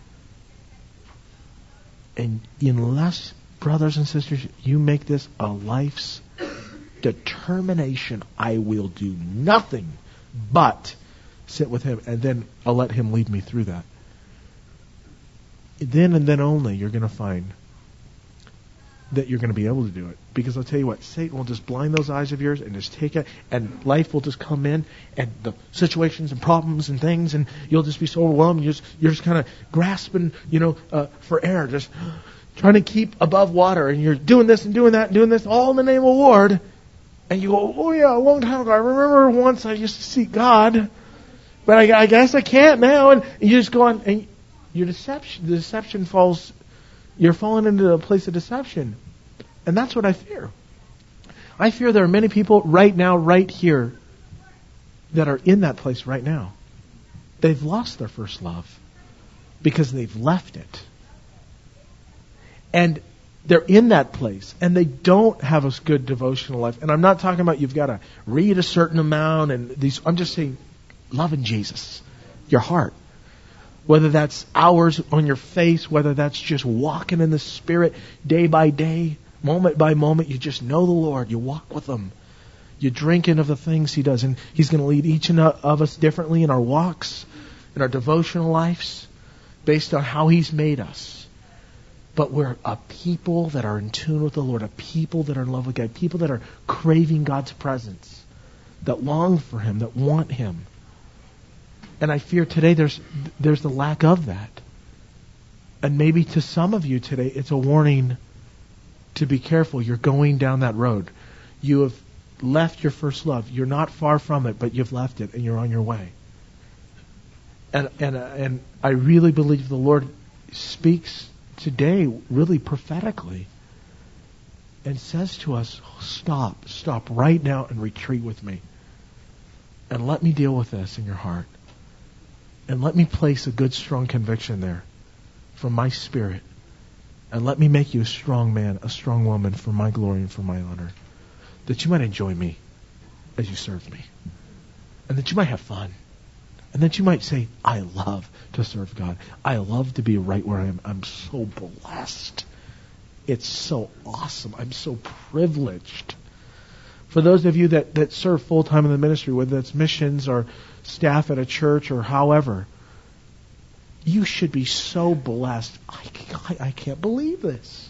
And unless, brothers and sisters, you make this a life's determination, I will do nothing but sit with Him, and then I'll let Him lead me through that. Then and then only you're going to find that you're going to be able to do it. Because I'll tell you what, Satan will just blind those eyes of yours and just take it, and life will just come in, and the situations and problems and things, and you'll just be so overwhelmed. You're just kind of grasping, for air, just trying to keep above water, and you're doing this and doing that and doing this, all in the name of the Lord. And you go, oh yeah, a long time ago, I remember once I used to seek God, but I guess I can't now. And you just go on, and the deception falls. You're falling into a place of deception. And that's what I fear. I fear there are many people right now, right here, that are in that place right now. They've lost their first love because they've left it. And they're in that place, and they don't have a good devotional life. And I'm not talking about you've got to read a certain amount and these. I'm just saying, loving Jesus, your heart. Whether that's hours on your face, whether that's just walking in the Spirit day by day, moment by moment, you just know the Lord. You walk with Him. You're drinking of the things He does. And He's going to lead each of us differently in our walks, in our devotional lives, based on how He's made us. But we're a people that are in tune with the Lord, a people that are in love with God, people that are craving God's presence, that long for Him, that want Him. And I fear today there's the lack of that. And maybe to some of you today, it's a warning to be careful. You're going down that road. You have left your first love. You're not far from it, but you've left it and you're on your way. And I really believe the Lord speaks today really prophetically and says to us, stop right now and retreat with me. And let me deal with this in your heart. And let me place a good, strong conviction there from my spirit. And let me make you a strong man, a strong woman for my glory and for my honor. That you might enjoy me as you serve me. And that you might have fun. And that you might say, I love to serve God. I love to be right where I am. I'm so blessed. It's so awesome. I'm so privileged. For those of you that serve full-time in the ministry, whether that's missions or staff at a church or however, you should be so blessed. I can't believe this.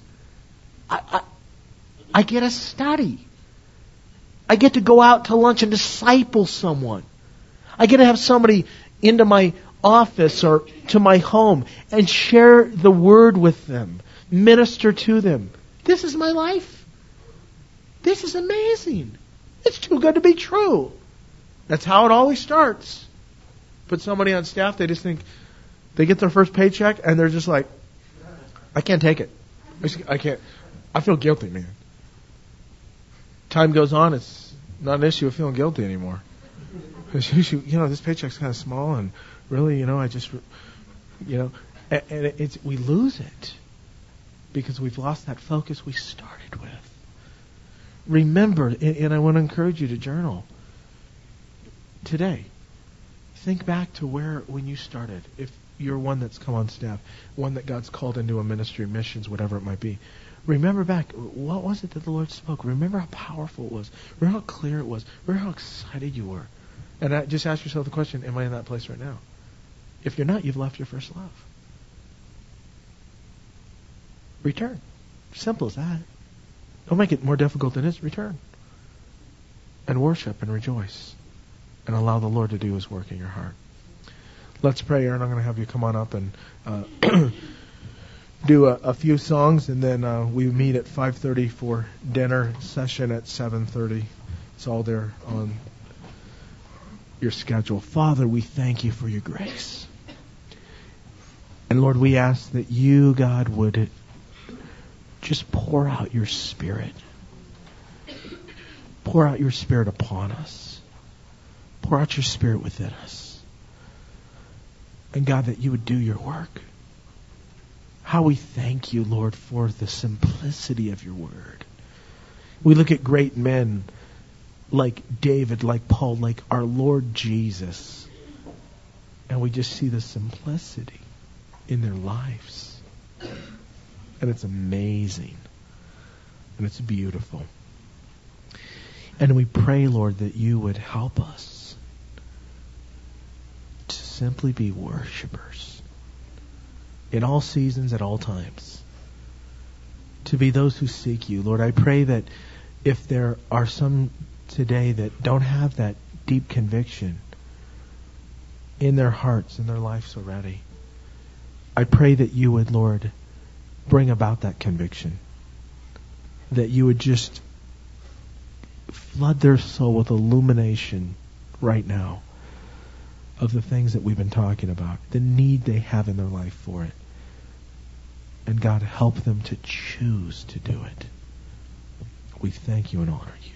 I get to study. I get to go out to lunch and disciple someone. I get to have somebody into my office or to my home and share the word with them, minister to them. This is my life. This is amazing. It's too good to be true. That's how it always starts. Put somebody on staff, they just think, they get their first paycheck and they're just like, I can't take it. I can't. I feel guilty, man. Time goes on, it's not an issue of feeling guilty anymore. This paycheck's kind of small, and really, I just, and we lose it because we've lost that focus we started with. Remember, and I want to encourage you to journal today. Think back to when you started. If you're one that's come on staff, one that God's called into a ministry, missions, whatever it might be. Remember back, what was it that the Lord spoke? Remember how powerful it was. Remember how clear it was. Remember how excited you were. And just ask yourself the question, am I in that place right now? If you're not, you've left your first love. Return. Simple as that. Don't make it more difficult than it is. Return. And worship and rejoice. And allow the Lord to do His work in your heart. Let's pray, Aaron. I'm going to have you come on up and do a few songs, and then we meet at 5:30 for dinner session at 7:30. It's all there on your schedule. Father, we thank you for your grace. And Lord, we ask that you, God, would just pour out your Spirit. Pour out your Spirit upon us. Pour out your Spirit within us. And God, that you would do your work. How we thank you, Lord, for the simplicity of your word. We look at great men like David, like Paul, like our Lord Jesus, and we just see the simplicity in their lives. And it's amazing. And it's beautiful. And we pray, Lord, that you would help us to simply be worshipers in all seasons, at all times. To be those who seek you. Lord, I pray that if there are some today that don't have that deep conviction in their hearts, in their lives already, I pray that you would, Lord, bring about that conviction. That you would just flood their soul with illumination right now of the things that we've been talking about, the need they have in their life for it. And God, help them to choose to do it. We thank you and honor you.